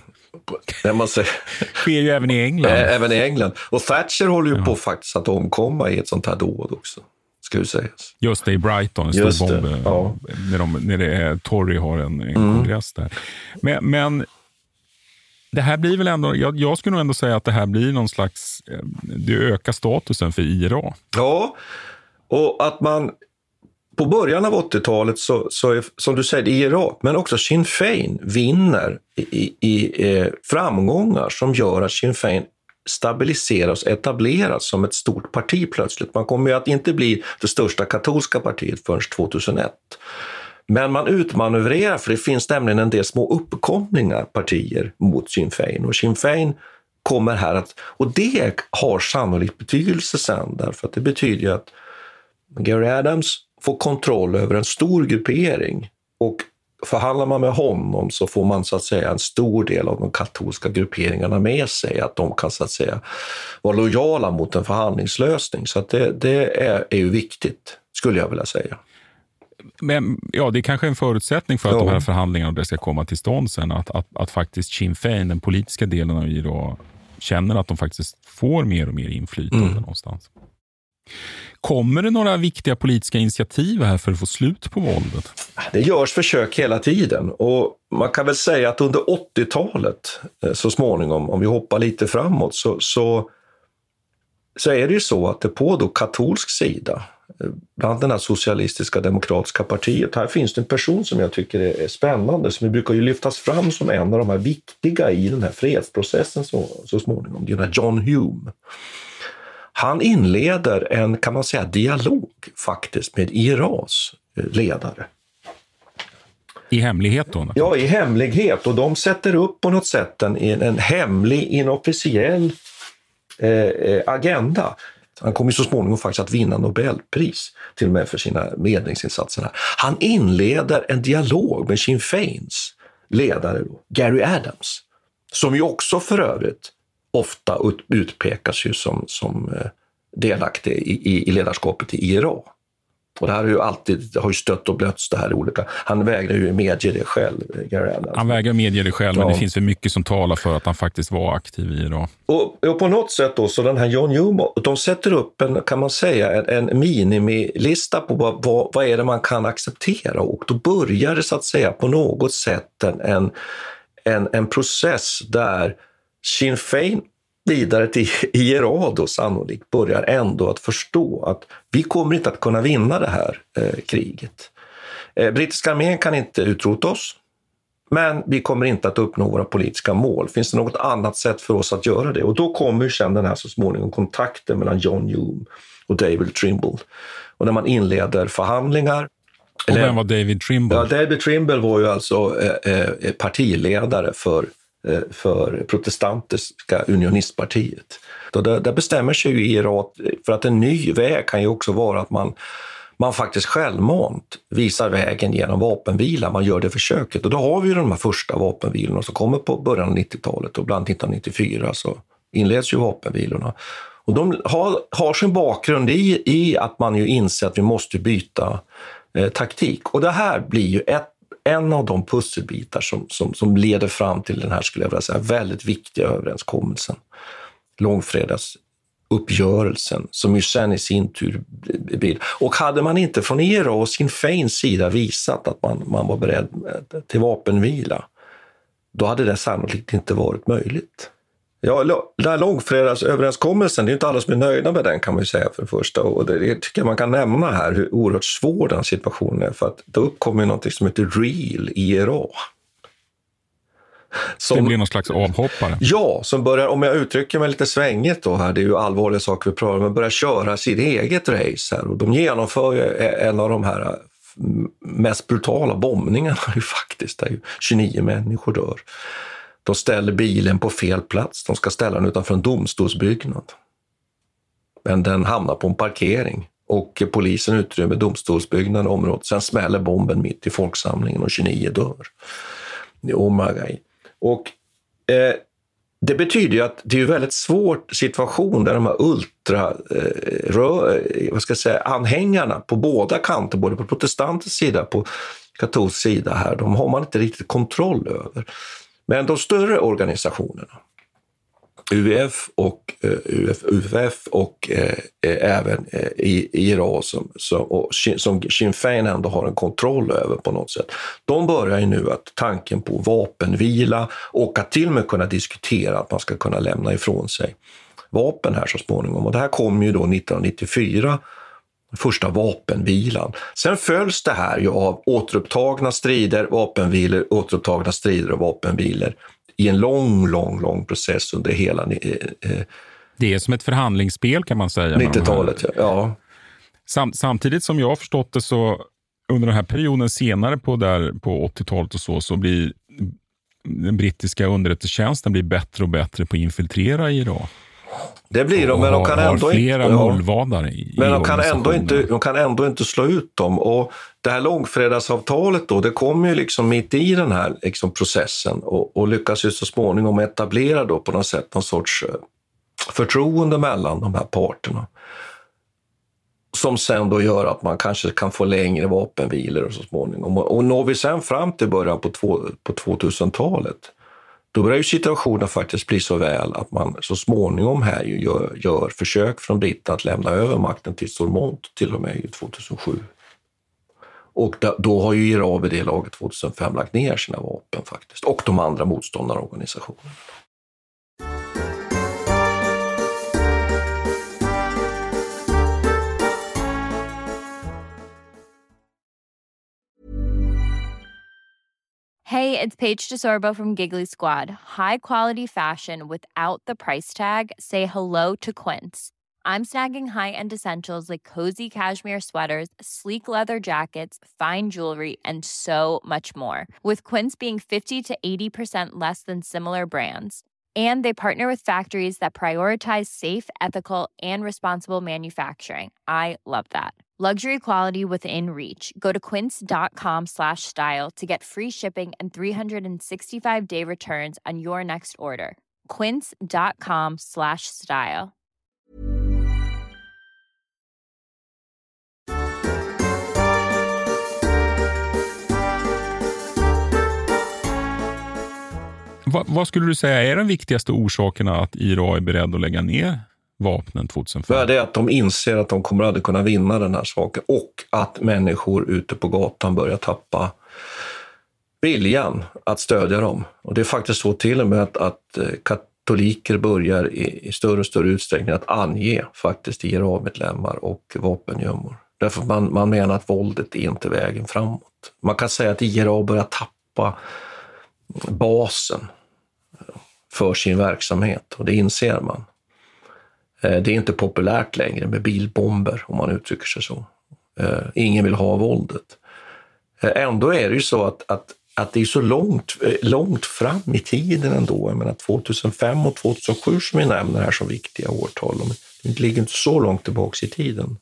Sker ju även i England. Även i England. Och Thatcher håller ju på faktiskt att omkomma i ett sånt här dåd också, ska vi säga. Just det, i Brighton, en stor bomb. När det är Tory har en kongress där. Men det här blir väl ändå, jag skulle nog ändå säga att det här blir någon slags, det ökar statusen för IRA. Ja, och att man på början av 80-talet så är, som du säger, IRA, men också Sinn Féin vinner i framgångar som gör att Sinn Féin stabiliseras och etableras som ett stort parti plötsligt. Man kommer ju att inte bli det största katolska partiet förrän 2001. Men man utmanövrerar, för det finns nämligen en del små uppkomlingar partier mot Sinn Féin. Och Sinn Féin kommer här och det har sannolikt betydelse sen, därför att det betyder att Gary Adams får kontroll över en stor gruppering, och förhandlar man med honom så får man så att säga en stor del av de katolska grupperingarna med sig, att de kan så att säga vara lojala mot en förhandlingslösning. Så att det är ju viktigt, skulle jag vilja säga. Men ja, det är kanske en förutsättning för att de här förhandlingarna ska komma till stånd sen, att faktiskt Sinn Féin, den politiska delen av IRA, känner att de faktiskt får mer och mer inflytande någonstans. Kommer det några viktiga politiska initiativ här för att få slut på våldet? Det görs försök hela tiden, och man kan väl säga att under 80-talet så småningom, om vi hoppar lite framåt, så är det ju så att det på då katolsk sida, bland den här socialistiska demokratiska partiet, här finns det en person som jag tycker är spännande, som vi brukar ju lyftas fram som en av de här viktiga i den här fredsprocessen så småningom. Det är den här John Hume. Han inleder en, kan man säga, dialog faktiskt med IRAs ledare. I hemlighet då? Ja, i hemlighet. Och de sätter upp på något sätt en hemlig, inofficiell agenda. Han kommer så småningom faktiskt att vinna Nobelpris till och med för sina medlingsinsatser här. Han inleder en dialog med Sinn Féins ledare då, Gary Adams. som ju också för övrigt ofta utpekas ju som delaktig i ledarskapet i IRA. Och det här har ju stött och blötts det här olika. Han vägrar ju medge det själv, Gary Adams. Han vägrar medge det själv, men det finns ju mycket som talar för att han faktiskt var aktiv i IRA. Och på något sätt då, så den här John Newman, de sätter upp kan man säga, en minimilista på vad är det man kan acceptera. Och då börjar det så att säga på något sätt en process där Sinn Féin vidare till IRA då sannolikt börjar ändå att förstå att vi kommer inte att kunna vinna det här kriget. Brittiska armén kan inte utrota oss, men vi kommer inte att uppnå våra politiska mål. Finns det något annat sätt för oss att göra det? Och då kommer sedan den här så småningom kontakten mellan John Hume och David Trimble. Och när man inleder förhandlingar. Och vem var David Trimble? Ja, David Trimble var ju alltså partiledare för protestantiska unionistpartiet. Där bestämmer sig ju IRA för att en ny väg kan ju också vara att man faktiskt självmant visar vägen genom vapenvila. Man gör det försöket. Och då har vi ju de här första vapenvilorna som kommer på början av 90-talet och bland 1994 så inleds ju vapenvilorna. Och de har sin bakgrund i att man ju inser att vi måste byta taktik. Och det här blir ju en av de pusselbitar som leder fram till den här, skulle jag vilja säga, väldigt viktiga överenskommelsen. Långfredagsuppgörelsen, som ju sen i sin tur blir. Och hade man inte från IRA och Sinn Féins sida visat att man var beredd till vapenvila, då hade det sannolikt inte varit möjligt. Ja, den här långfredagsöverenskommelsen, det är inte alla som är nöjda med den, kan man ju säga för det första. Och det tycker jag man kan nämna här, hur oerhört svår den situationen är. För att då uppkommer något som heter REAL IRA. Det blir någon slags avhoppare. Ja, som börjar, om jag uttrycker mig lite svängigt då här, det är ju allvarliga saker vi pratar om, men börjar köra sitt eget race här. Och de genomför ju en av de här mest brutala bombningarna ju faktiskt, där ju 29 människor dör. De ställer bilen på fel plats. De ska ställa den utanför en domstolsbyggnad. Men den hamnar på en parkering. Och polisen utrymmer domstolsbyggnaden i området. Sen smäller bomben mitt i folksamlingen och 29 dör. Och det betyder ju att det är en väldigt svår situation där de här anhängarna på båda kanter, både på protestantens sida och på katolsk sida här, de har man inte riktigt kontroll över. Men de större organisationerna, UF och även IRA som Sinn Féin ändå har en kontroll över på något sätt, de börjar ju nu att tanken på vapenvila och att till och med kunna diskutera att man ska kunna lämna ifrån sig vapen här så småningom. Och det här kom ju då 1994, första vapenvilan. Sen följs det här ju av återupptagna strider, vapenvilor, återupptagna strider och vapenvilor i en lång process under hela... Det är som ett förhandlingsspel, kan man säga. 90-talet, ja. Samtidigt som jag har förstått det, så under den här perioden senare på 80-talet och så blir den brittiska underrättelsetjänsten bättre och bättre på att infiltrera IRA. Det blir de, men de kan ändå inte... Men de kan ändå inte slå ut dem. Och det här långfredagsavtalet då, det kommer ju liksom mitt i den här liksom processen och lyckas ju så småningom etablera då på något sätt någon sorts förtroende mellan de här parterna. Som sen då gör att man kanske kan få längre vapenvilor och så småningom. Och når vi sen fram till början på 2000-talet, då börjar ju situationen faktiskt bli så väl att man så småningom här ju gör försök från Britterna att lämna över makten till Stormont till och med 2007. Och då har ju IRA vid det laget 2005 lagt ner sina vapen faktiskt. Och de andra motståndarorganisationerna. Hey, it's Paige DeSorbo from Giggly Squad. High quality fashion without the price tag. Say hello to Quince. I'm snagging high-end essentials like cozy cashmere sweaters, sleek leather jackets, fine jewelry, and so much more. With Quince being 50 to 80% less than similar brands. And they partner with factories that prioritize safe, ethical, and responsible manufacturing. I love that. Luxury quality within reach. Go to quince.com/style to get free shipping and 365-day returns on your next order. Quince.com/style. Vad skulle du säga är de viktigaste orsakerna att IRA är beredd att lägga ner vapnen 2005? Det är att de inser att de kommer aldrig kunna vinna den här saken och att människor ute på gatan börjar tappa viljan att stödja dem. Och det är faktiskt så till och med att katoliker börjar i större och större utsträckning att ange faktiskt IRA-medlemmar och vapengömmor. Därför man menar att våldet är inte vägen framåt. Man kan säga att IRA börjar tappa basen för sin verksamhet och det inser man. Det är inte populärt längre med bilbomber om man uttrycker sig så. Ingen vill ha våldet. Ändå är det ju så att det är så långt fram i tiden ändå. Jag menar 2005 och 2007 som vi nämner här som viktiga årtal. Det ligger inte så långt tillbaka i tiden.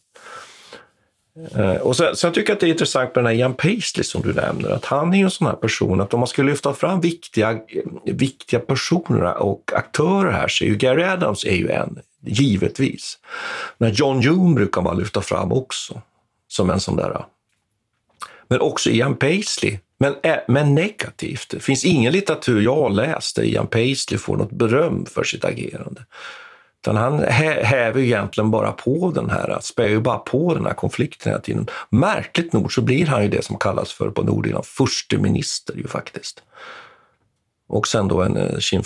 Och sen tycker jag att det är intressant med den här Ian Paisley som du nämner, att han är ju en sån här person att om man skulle lyfta fram viktiga personer och aktörer här så är ju Gary Adams är ju en, givetvis. Men John Hume brukar man lyfta fram också som en sån där. Men också Ian Paisley, men negativt. Det finns ingen litteratur jag har läst där Ian Paisley får något beröm för sitt agerande. Utan han häver egentligen bara på den här, spär ju bara på den här konflikten hela tiden. Märkligt nog så blir han ju det som kallas för på Nordirland förste minister ju faktiskt. Och sen då en Sinn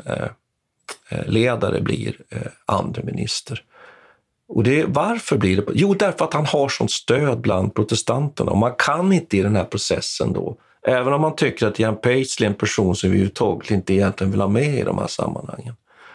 Féin-ledare blir andra minister. Och varför blir det? Jo, därför att han har sånt stöd bland protestanterna. Och man kan inte i den här processen då, även om man tycker att Ian Paisley är en person som vi överhuvudtaget inte egentligen vill ha med i de här sammanhangen,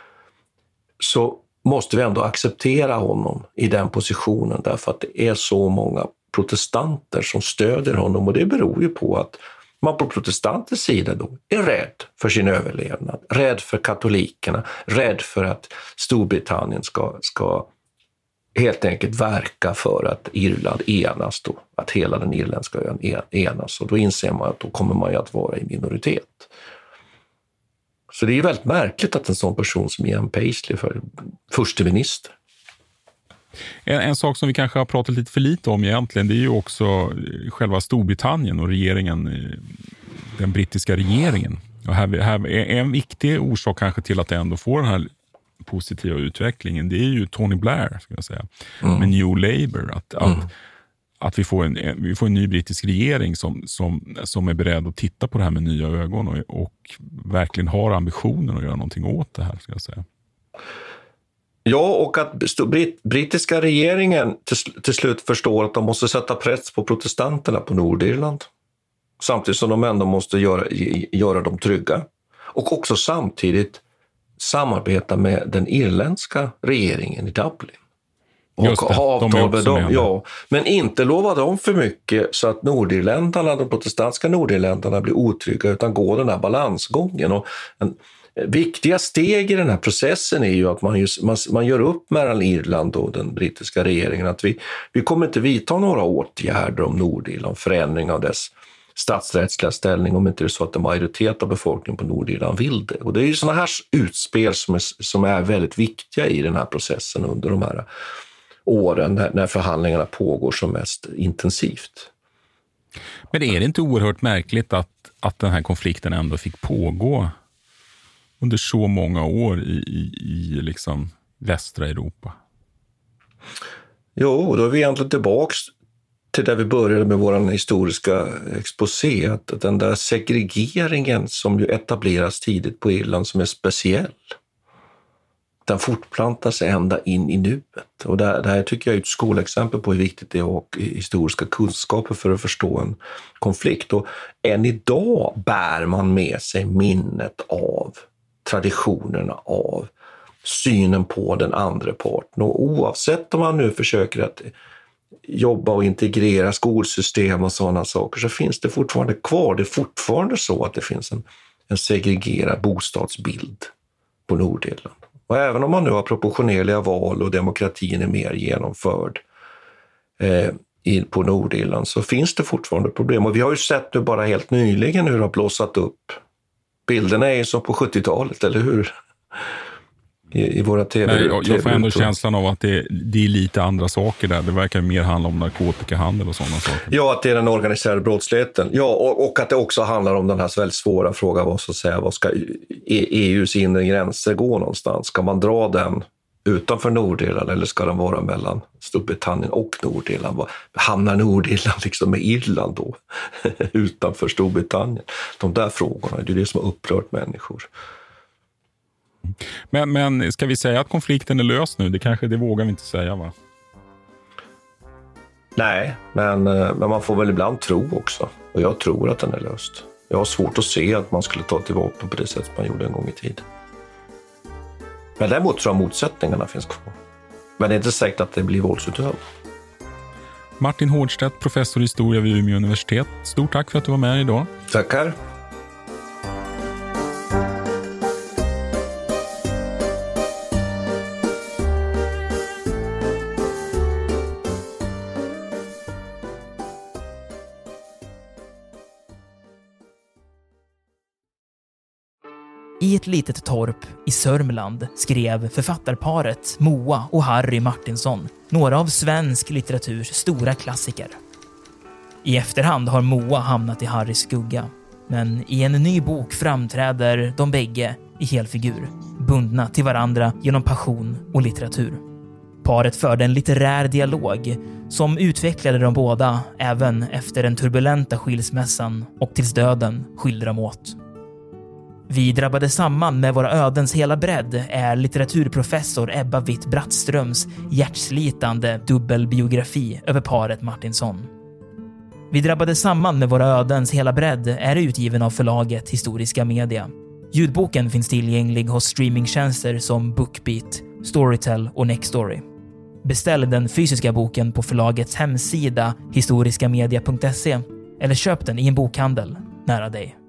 så måste vi ändå acceptera honom i den positionen därför att det är så många protestanter som stöder honom och det beror ju på att man på protestanters sida då är rädd för sin överlevnad, rädd för katolikerna, rädd för att Storbritannien ska helt enkelt verka för att Irland enas då, att hela den irländska ön enas och då inser man att då kommer man ju att vara i minoritet. Så det är väldigt märkligt att en sån person som Ian Paisley för förste minister. En sak som vi kanske har pratat lite för lite om egentligen, det är ju också själva Storbritannien och regeringen, den brittiska regeringen. Och här är en viktig orsak kanske till att det ändå får den här positiva utvecklingen, det är ju Tony Blair, ska jag säga, med New Labour. Att vi får en ny brittisk regering som är beredd att titta på det här med nya ögon och verkligen har ambitionen att göra någonting åt det här, ska jag säga. Ja, och att brittiska regeringen till slut förstår att de måste sätta press på protestanterna på Nordirland. Samtidigt som de ändå måste göra dem trygga. Och också samtidigt samarbeta med den irländska regeringen i Dublin. Och ha avtal med dem, ja. Men inte lova dem för mycket så att nordirländarna, de protestantiska nordirländarna blir otrygga utan gå den här balansgången. Och viktiga steg i den här processen är ju att man gör upp mellan Irland och den brittiska regeringen att vi kommer inte vidta några åtgärder om Nordirland, förändring av dess statsrättsliga ställning om inte det är så att en majoritet av befolkningen på Nordirland vill det. Och det är ju sådana här utspel som är väldigt viktiga i den här processen under de här åren när förhandlingarna pågår som mest intensivt. Men är det inte oerhört märkligt att den här konflikten ändå fick pågå under så många år i liksom västra Europa? Jo, då är vi egentligen tillbaka till där vi började med vår historiska exposé, att den där segregeringen som ju etableras tidigt på Irland som är speciell, den fortplantar sig ända in i nuet. Och det här tycker jag är ett skolexempel på hur viktigt det är att ha historiska kunskaper för att förstå en konflikt. Och än idag bär man med sig minnet av traditionerna, av synen på den andra parten. Och oavsett om man nu försöker att jobba och integrera skolsystem och sådana saker så finns det fortfarande kvar. Det är fortfarande så att det finns en segregerad bostadsbild på Nordirland. Och även om man nu har proportionerliga val och demokratin är mer genomförd på Nordirland, så finns det fortfarande problem. Och vi har ju sett nu bara helt nyligen hur det har blåsat upp. Bilderna är ju som på 70-talet, eller hur? I våra tv. Jag får ändå känslan av att det är lite andra saker där. Det verkar mer handla om narkotikahandel och sådana saker. Ja, att det är den organiserade brottsligheten. Ja, och att det också handlar om den här väldigt svåra frågan, vad ska EUs inre gränser gå någonstans? Ska man dra den utanför Nordirland eller ska den vara mellan Storbritannien och Nordirland? Hamnar Nordirland liksom med Irland då? Utanför Storbritannien? De där frågorna, det är det som har upprört människor. Men ska vi säga att konflikten är löst nu? Det vågar vi inte säga, va? Nej, men man får väl ibland tro också. Och jag tror att den är löst. Jag har svårt att se att man skulle ta till vapen på det sätt man gjorde en gång i tiden. Men däremot tror jag motsättningarna finns kvar. Men det är inte säkert att det blir våldsutövning. Martin Hårdstedt, professor i historia vid Umeå universitet. Stort tack för att du var med idag. Tackar. I ett litet torp i Sörmland skrev författarparet Moa och Harry Martinsson några av svensk litteraturs stora klassiker. I efterhand har Moa hamnat i Harrys skugga, men i en ny bok framträder de bägge i helfigur, bundna till varandra genom passion och litteratur. Paret förde en litterär dialog som utvecklade de båda även efter den turbulenta skilsmässan och tills döden skilde dem åt. Vi drabbade samman med våra ödens hela bredd är litteraturprofessor Ebba Witt-Brattströms hjärtslitande dubbelbiografi över paret Martinsson. Vi drabbade samman med våra ödens hela bredd är utgiven av förlaget Historiska Media. Ljudboken finns tillgänglig hos streamingtjänster som Bookbeat, Storytel och Nextory. Beställ den fysiska boken på förlagets hemsida historiskamedia.se eller köp den i en bokhandel nära dig.